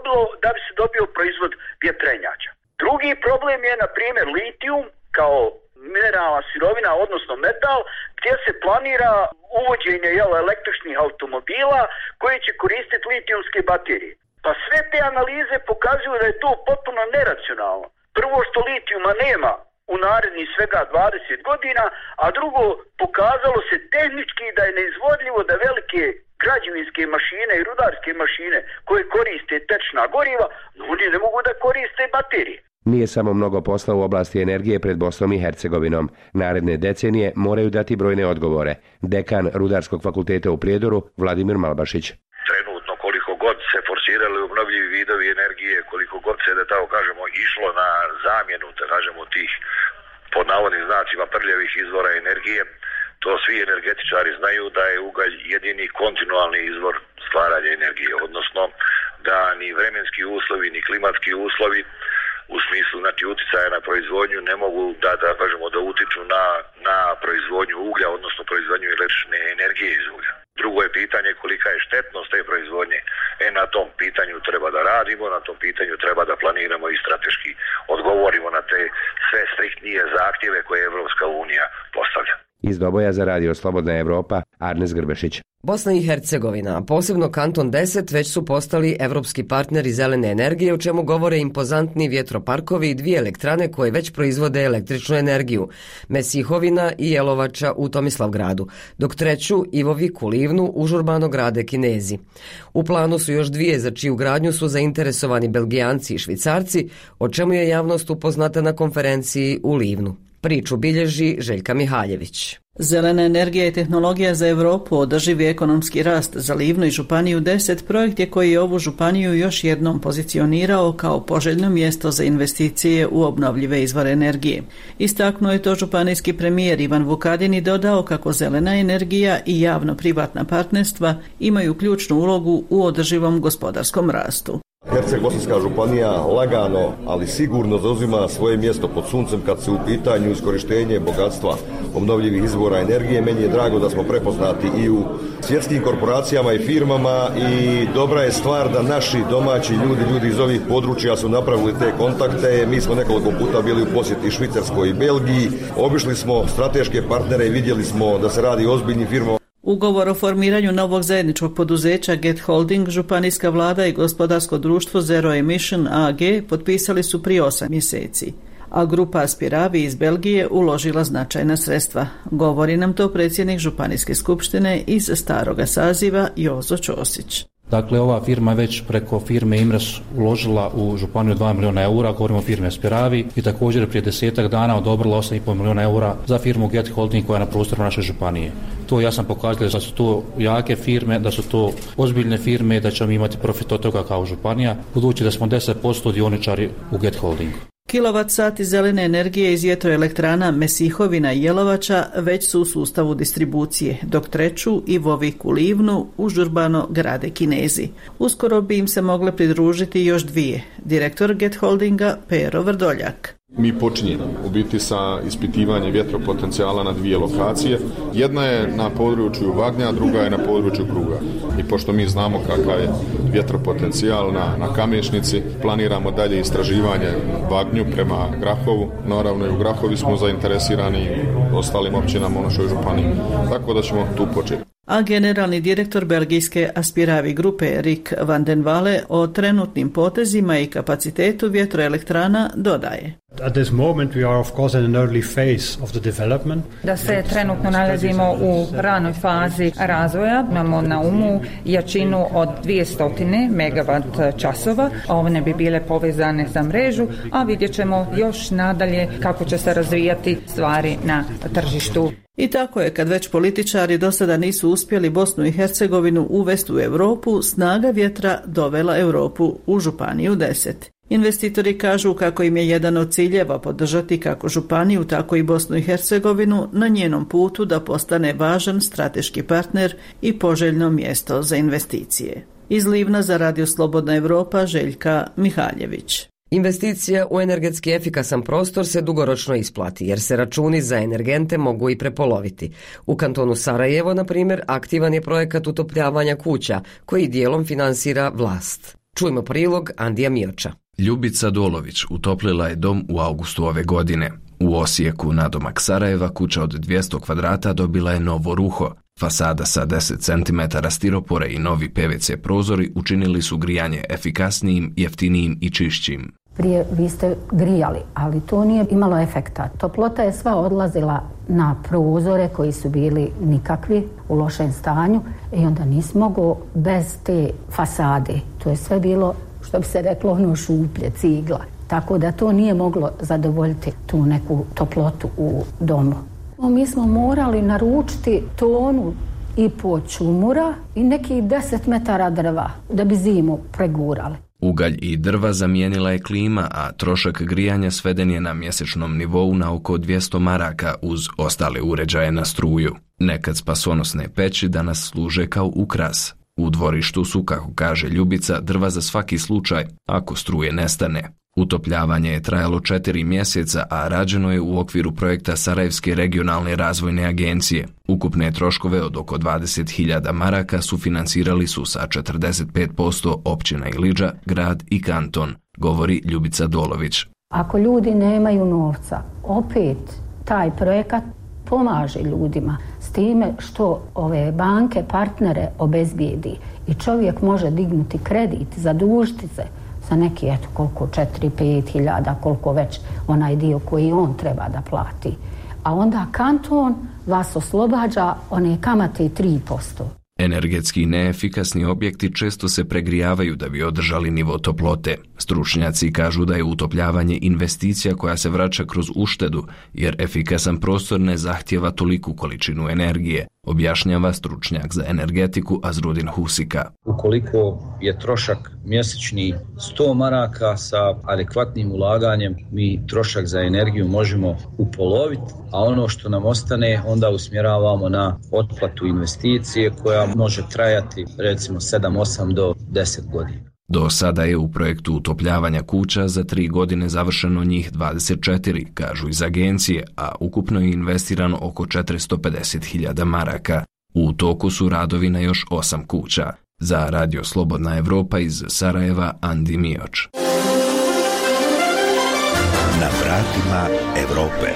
bi se dobio proizvod vjetrenjača. Drugi problem je, na primjer, litijum kao mineralna sirovina, odnosno metal, gdje se planira uvođenje električnih automobila koji će koristiti litijumske baterije. Pa sve te analize pokazuju da je to potpuno neracionalno. Prvo što litijuma nema u narednih svega 20 godina, a drugo, pokazalo se tehnički da je neizvodljivo da velike građevinske mašine i rudarske mašine koje koriste tečna goriva, oni ne mogu da koriste baterije. Nije samo mnogo posla u oblasti energije pred Bosnom i Hercegovinom. Naredne decenije moraju dati brojne odgovore. Dekan Rudarskog fakulteta u Prijedoru Vladimir Malbašić. Trenutno se, da tako kažemo, išlo na zamjenu, da kažemo, tih pod navodnim znacima prljavih izvora energije, to svi energetičari znaju da je ugalj jedini kontinualni izvor stvaranja energije, odnosno da ni vremenski uslovi, ni klimatski uslovi u smislu, znači, uticaja na proizvodnju ne mogu da kažemo, da utiču na proizvodnju uglja, odnosno proizvodnju električne energije iz uglja. Drugo je pitanje kolika je štetnost te proizvodnje. Na tom pitanju treba da radimo, na tom pitanju treba da planiramo i strateški odgovorimo na te sve striktnije zahtjeve koje Evropska unija postavlja. Iz Doboja za Radio Slobodna Evropa, Arnes Grbešić. Bosna i Hercegovina, a posebno Kanton 10, već su postali evropski partneri zelene energije, o čemu govore impozantni vjetroparkovi i 2 elektrane koje već proizvode električnu energiju, Mesihovina i Jelovača u Tomislavgradu, dok treću, Ivoviku Livnu, užurbano grade Kinezi. U planu su još 2 za čiju gradnju su zainteresovani Belgijanci i Švicarci, o čemu je javnost upoznata na konferenciji u Livnu. Priču bilježi Željka Mihaljević. Zelena energija i tehnologija za Europu, održivi ekonomski rast za Livnu i Županiju 10 projekt je koji je ovu županiju još jednom pozicionirao kao poželjno mjesto za investicije u obnovljive izvore energije. Istaknuo je to županijski premijer Ivan Vukadin i dodao kako zelena energija i javno-privatna partnerstva imaju ključnu ulogu u održivom gospodarskom rastu. Herceg-Bosanska županija lagano, ali sigurno zauzima svoje mjesto pod suncem kad se u pitanju iskorištenje bogatstva obnovljivih izvora energije. Meni je drago da smo prepoznati i u svjetskim korporacijama i firmama i dobra je stvar da naši domaći ljudi iz ovih područja su napravili te kontakte. Mi smo nekoliko puta bili u posjeti Švicarskoj i Belgiji, obišli smo strateške partnere i vidjeli smo da se radi o ozbiljnim firmama. Ugovor o formiranju novog zajedničkog poduzeća Get Holding, županijska vlada i gospodarsko društvo Zero Emission AG potpisali su prije 8 mjeseci, a grupa Aspiravi iz Belgije uložila značajna sredstva. Govori nam to predsjednik županijske skupštine iz staroga saziva Jozo Ćosić. Dakle, ova firma je već preko firme Imres uložila u županiju 2 milijuna eura, govorimo o firmi Aspiravi, i također prije 10 dana odobrila 8,5 milijuna eura za firmu Get Holding koja je na prostoru naše županije. To je jasan pokazatelj da su to jake firme, da su to ozbiljne firme i da ćemo imati profit od toga kao županija, budući da smo 10% dioničari u Get Holdingu. Kilovat sati zelene energije iz vjetroelektrana Mesihovina i Jelovača već su u sustavu distribucije, dok treću i Ivoviku Livnu užurbano grade Kinezi. Uskoro bi im se mogle pridružiti još 2. Direktor Get Holdinga Pero Vrdoljak. Mi počinjemo u biti sa ispitivanjem vjetropotencijala na 2 lokacije. Jedna je na području Vagnja, druga je na području Kruga. I pošto mi znamo kakav je vjetropotencijal na Kamješnici, planiramo dalje istraživanje Vagnju prema Grahovu. Naravno i u Grahovi smo zainteresirani ostalim općinama u našoj županiji. Tako da ćemo tu početi. A generalni direktor belgijske Aspiravi grupe Rick van den Walle o trenutnim potezima i kapacitetu vjetroelektrana dodaje. At this moment we are of course in an early phase of the development. Da se trenutno nalazimo u ranoj fazi razvoja, imamo na umu jačinu od 200 megawatt časova, one bi bile povezane za mrežu, a vidjet ćemo još nadalje kako će se razvijati stvari na tržištu. I tako je, kad već političari do sada nisu uspjeli Bosnu i Hercegovinu uvesti u Europu, snaga vjetra dovela Europu u županiju 10. Investitori kažu kako im je jedan od ciljeva podržati kako županiju, tako i Bosnu i Hercegovinu na njenom putu da postane važan strateški partner i poželjno mjesto za investicije. Iz Livna za Radio Slobodna Evropa, Željka Mihaljević. Investicija u energetski efikasan prostor se dugoročno isplati, jer se računi za energente mogu i prepoloviti. U kantonu Sarajevo, na primjer, aktivan je projekat utopljavanja kuća, koji dijelom finansira vlast. Čujmo prilog Andija Mioča. Ljubica Dolović utoplila je dom u augustu ove godine. U Osijeku, nadomak Sarajeva, kuća od 200 kvadrata dobila je novo ruho. Fasada sa 10 cm stiropora i novi PVC prozori učinili su grijanje efikasnijim, jeftinijim i čišćim. Prije vi ste grijali, ali to nije imalo efekta. Toplota je sva odlazila na prozore koji su bili nikakvi, u lošem stanju, i onda nisi mogao bez te fasade. To je sve bilo, što bi se reklo, ono šuplje, cigla. Tako da to nije moglo zadovoljiti tu neku toplotu u domu. Mi smo morali naručiti tonu i po čumura i nekih 10 metara drva da bi zimu pregurali. Ugalj i drva zamijenila je klima, a trošak grijanja sveden je na mjesečnom nivou na oko 200 maraka uz ostale uređaje na struju. Nekad spasonosne peći danas služe kao ukras. U dvorištu su, kako kaže Ljubica, drva za svaki slučaj ako struje nestane. Utopljavanje je trajalo 4 mjeseca, a rađeno je u okviru projekta Sarajevske regionalne razvojne agencije. Ukupne troškove od oko 20.000 maraka sufinancirali su sa 45% općina Iliđa, grad i kanton, govori Ljubica Dolović. Ako ljudi nemaju novca, opet taj projekat pomaže ljudima s time što ove banke partnere obezbijedi i čovjek može dignuti kredit, zadužiti se za neki, eto koliko, 4-5 hiljada, koliko već onaj dio koji on treba da plati. A onda kanton vas oslobađa one kamate 3%. Energetski neefikasni objekti često se pregrijavaju da bi održali nivo toplote. Stručnjaci kažu da je utopljavanje investicija koja se vraća kroz uštedu, jer efikasan prostor ne zahtijeva toliku količinu energije, objašnjava stručnjak za energetiku Azrudin Husika. Ukoliko je trošak mjesečni 100 maraka sa adekvatnim ulaganjem, mi trošak za energiju možemo upoloviti, a ono što nam ostane onda usmjeravamo na otplatu investicije koja može trajati recimo 7, 8 do 10 godina. Do sada je u projektu utopljavanja kuća za 3 godine završeno njih 24, kažu iz agencije, a ukupno je investirano oko 450.000 maraka. U toku su radovi na još 8 kuća. Za Radio Slobodna Evropa iz Sarajeva, Andi Mioč. Na vratima Evrope.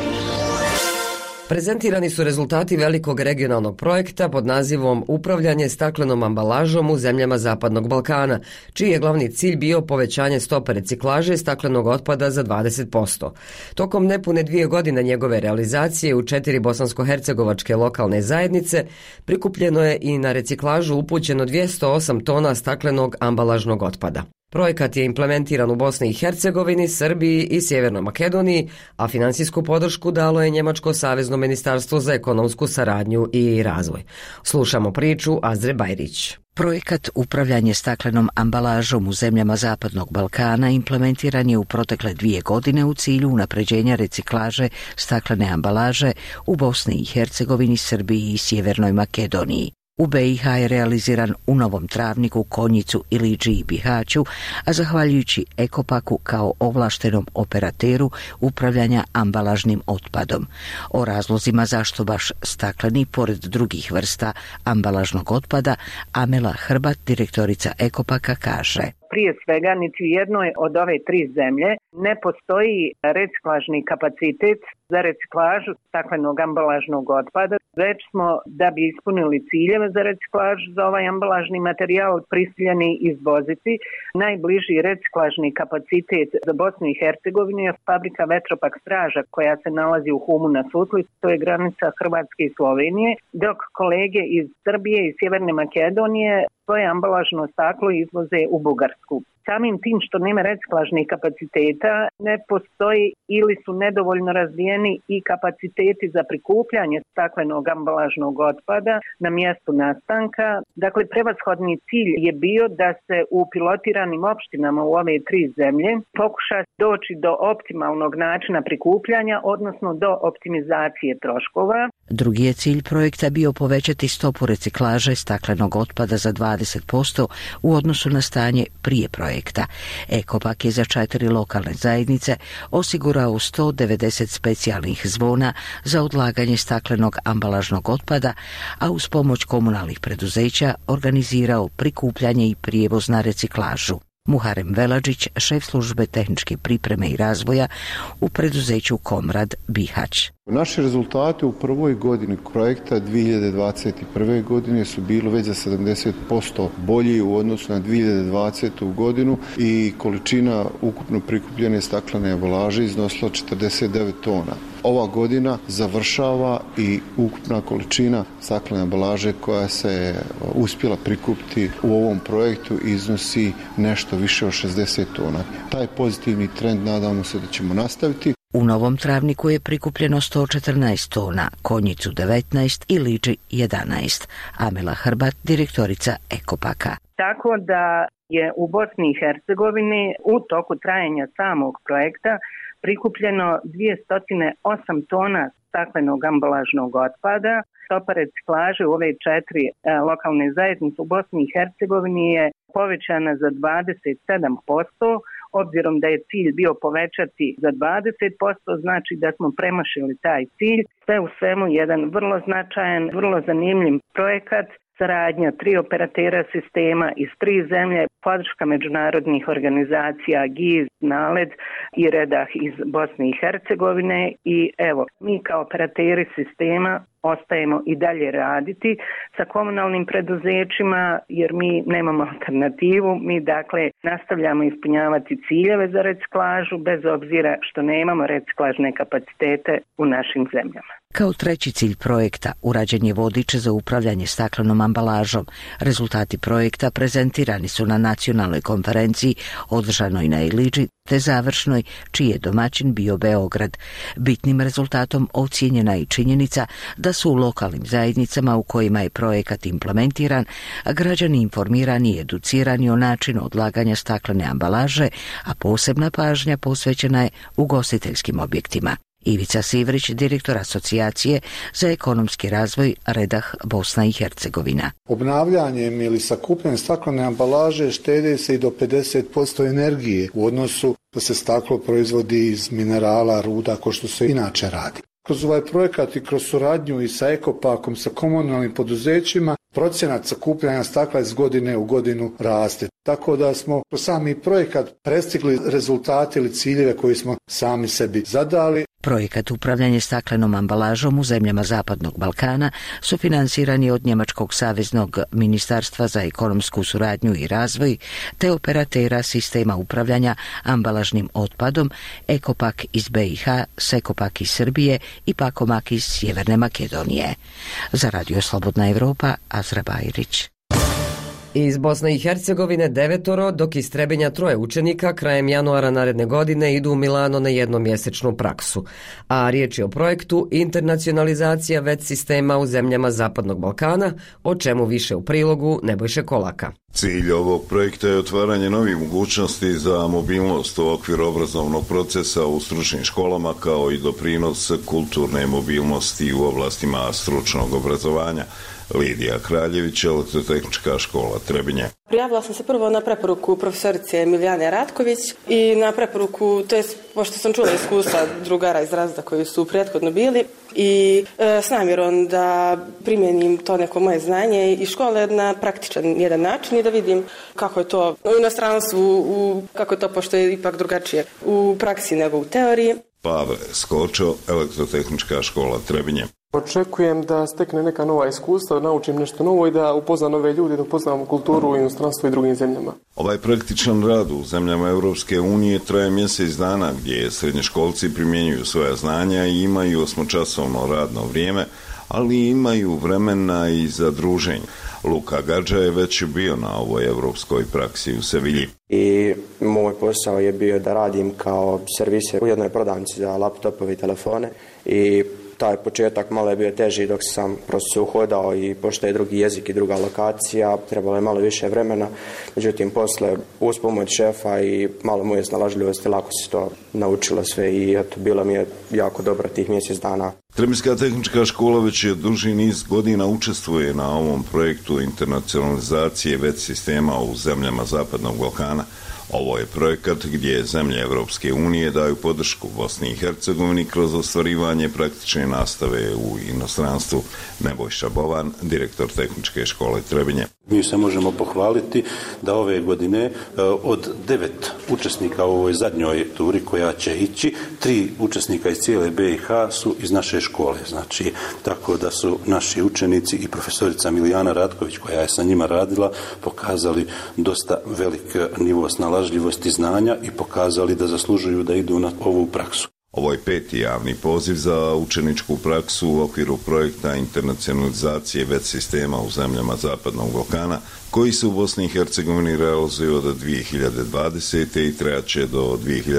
Prezentirani su rezultati velikog regionalnog projekta pod nazivom Upravljanje staklenom ambalažom u zemljama Zapadnog Balkana, čiji je glavni cilj bio povećanje stope reciklaže staklenog otpada za 20%. Tokom nepune 2 godine njegove realizacije u 4 bosansko-hercegovačke lokalne zajednice prikupljeno je i na reciklažu upućeno 208 tona staklenog ambalažnog otpada. Projekat je implementiran u Bosni i Hercegovini, Srbiji i Sjevernoj Makedoniji, a financijsku podršku dalo je Njemačko savezno ministarstvo za ekonomsku saradnju i razvoj. Slušamo priču Azre Bajrić. Projekat Upravljanje staklenom ambalažom u zemljama Zapadnog Balkana implementiran je u protekle 2 godine u cilju unapređenja reciklaže staklene ambalaže u Bosni i Hercegovini, Srbiji i Sjevernoj Makedoniji. U BiH je realiziran u Novom Travniku, Konjicu, Iliđi i Bihaću, a zahvaljujući Ekopaku kao ovlaštenom operateru upravljanja ambalažnim otpadom. O razlozima zašto baš stakleni, pored drugih vrsta ambalažnog otpada, Amela Hrbat, direktorica Ekopaka, kaže: Prije svega, niti u jednoj od ove 3 zemlje ne postoji reciklažni kapacitet za reciklažu staklenog ambalažnog otpada. Već smo, da bi ispunili ciljeve za reciklažu za ovaj ambalažni materijal, prisiljeni izvoziti. Najbliži reciklažni kapacitet za Bosnu i Hercegovinu je fabrika Vetropak Straža koja se nalazi u Humu na Sutli, to je granica Hrvatske i Slovenije, dok kolege iz Srbije i Sjeverne Makedonije svoje ambalažno staklo izvoze u Bugarsku. Samim tim što nema reciklažnih kapaciteta, ne postoji ili su nedovoljno razvijeni i kapaciteti za prikupljanje staklenog ambalažnog otpada na mjestu nastanka. Dakle, prevashodni cilj je bio da se u pilotiranim opštinama u ove 3 zemlje pokuša doći do optimalnog načina prikupljanja, odnosno do optimizacije troškova. Drugi je cilj projekta bio povećati stopu reciklaže staklenog otpada za 20% u odnosu na stanje prije projekta. Ekopak je za 4 lokalne zajednice osigurao 190 specijalnih zvona za odlaganje staklenog ambalažnog otpada, a uz pomoć komunalnih preduzeća organizirao prikupljanje i prijevoz na reciklažu. Muharem Veladžić, šef službe tehničke pripreme i razvoja u preduzeću Komrad Bihać. Naši rezultati u prvoj godini projekta 2021. godine su bili već za 70% bolji u odnosu na 2020. godinu i količina ukupno prikupljene staklene ambalaže iznosila 49 tona. Ova godina završava i ukupna količina staklene ambalaže koja se uspjela prikupiti u ovom projektu iznosi nešto više od 60 tona. Taj pozitivni trend nadamo se da ćemo nastaviti. U Novom Travniku je prikupljeno 114 tona, Konjicu 19 i Liđi 11. Amela Hrbat, direktorica Ekopaka. Tako da je u Bosni i Hercegovini u toku trajanja samog projekta prikupljeno 208 tona staklenog ambalažnog otpada. Stopa reciklaže u ove 4 lokalne zajednice u Bosni i Hercegovini je povećana za 27%. Obzirom da je cilj bio povećati za 20%, znači da smo premašili taj cilj. Sve u svemu jedan vrlo značajan, vrlo zanimljiv projekat, saradnja 3 operatera sistema iz 3 zemlje, podrška međunarodnih organizacija GIZ, NALED i Redah iz Bosne i Hercegovine i evo, mi kao operateri sistema ostajemo i dalje raditi sa komunalnim preduzećima jer mi nemamo alternativu, mi dakle nastavljamo ispunjavati ciljeve za reciklažu bez obzira što nemamo reciklažne kapacitete u našim zemljama. Kao treći cilj projekta urađen je vodič za upravljanje staklenom ambalažom. Rezultati projekta prezentirani su na nacionalnoj konferenciji održanoj na Iliđi te završnoj, čiji je domaćin bio Beograd. Bitnim rezultatom ocijenjena i činjenica da su u lokalnim zajednicama u kojima je projekat implementiran, građani informirani i educirani o načinu odlaganja staklene ambalaže, a posebna pažnja posvećena je ugostiteljskim objektima. Ivica Sivrić, direktor asocijacije za ekonomski razvoj Redah Bosna i Hercegovina. Obnavljanjem ili sakupljanjem staklene ambalaže štede se i do 50% energije u odnosu da se staklo proizvodi iz minerala, ruda, kao što se inače radi. Kroz ovaj projekat i kroz suradnju i sa Ekopakom, sa komunalnim poduzećima, procenat sakupljanja stakla iz godine u godinu raste. Tako da smo kroz sami projekat prestigli rezultate ili ciljeve koje smo sami sebi zadali. Projekat upravljanje staklenom ambalažom u zemljama Zapadnog Balkana sufinanciran je od Njemačkog saveznog ministarstva za ekonomsku suradnju i razvoj te operatera sistema upravljanja ambalažnim otpadom Ekopak iz BiH, Sekopak iz Srbije i Pakomak iz Sjeverne Makedonije. Za Radio Slobodna Evropa, Azra Bajrić. Iz Bosne i Hercegovine 9, dok iz Trebinja 3 učenika krajem januara naredne godine idu u Milano na jednomjesečnu praksu. A riječ je o projektu internacionalizacija već sistema u zemljama Zapadnog Balkana, o čemu više u prilogu Nebojše Kolaka. Cilj ovog projekta je otvaranje novih mogućnosti za mobilnost u okviru obrazovnog procesa u stručnim školama kao i doprinos kulturne mobilnosti u oblastima stručnog obrazovanja. Lidija Kraljević, Elektrotehnička škola Trebinje. Prijavila sam se prvo na preporuku profesorice Emilijane Ratković i na preporuku, to je pošto sam čula iskustva drugara iz razreda koji su prethodno bili i s namjerom da primjenim to neko moje znanje i škole na praktičan jedan način i da vidim kako je to u inostranstvu, kako je to pošto je ipak drugačije u praksi nego u teoriji. Pavle Skočo, Elektrotehnička škola Trebinje. Očekujem da stekne neka nova iskustva, da naučim nešto novo i da upoznam nove ljude, da upoznam kulturu u inostranstvu i drugim zemljama. Ovaj praktičan rad u zemljama Europske unije traje mjesec dana gdje srednjoškolci primjenjuju svoja znanja i imaju 8-časovno radno vrijeme, ali imaju vremena i za druženje. Luka Gađa je već bio na ovoj europskoj praksi u Sevilji. I moj posao je bio da radim kao serviser u jednoj prodavnici za laptopove i telefone i taj početak malo je bio teži dok sam prosto se uhodao i pošto je drugi jezik i druga lokacija, trebalo je malo više vremena. Međutim, posle uz pomoć šefa i malo moje snalažljivosti lako se to naučilo sve i eto, bilo mi je jako dobro tih mjesec dana. Trebinjska tehnička škola već je duži niz godina učestvuje na ovom projektu internacionalizacije već sistema u zemljama Zapadnog Balkana. Ovo je projekat gdje zemlje Evropske unije daju podršku Bosni i Hercegovini kroz ostvarivanje praktične nastave u inostranstvu. Nebojša Bovan, direktor Tehničke škole Trebinje. Mi se možemo pohvaliti da ove godine od 9 učesnika u ovoj zadnjoj turi koja će ići, 3 učesnika iz cijele BiH su iz naše škole. Znači, tako da su naši učenici i profesorica Milijana Ratković koja je sa njima radila pokazali dosta velik nivo snalažljivosti znanja i pokazali da zaslužuju da idu na ovu praksu. Ovo je 5. javni poziv za učeničku praksu u okviru projekta internacionalizacije već sistema u zemljama Zapadnog Balkana, koji se u Bosni i Hercegovini realizuje od 2020. i trajaće do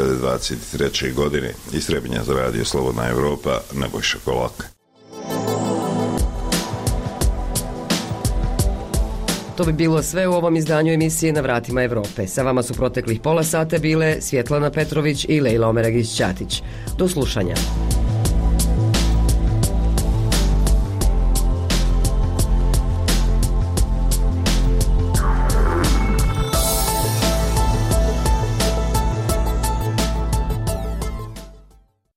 2023. godine. Iz Trebinja za Radio Slobodna Evropa, Nebojša Kolak. To bi bilo sve u ovom izdanju emisije Na vratima Evrope. Sa vama su proteklih pola sata bile Svjetlana Petrović i Lejla Omeragić-Ćatić. Do slušanja.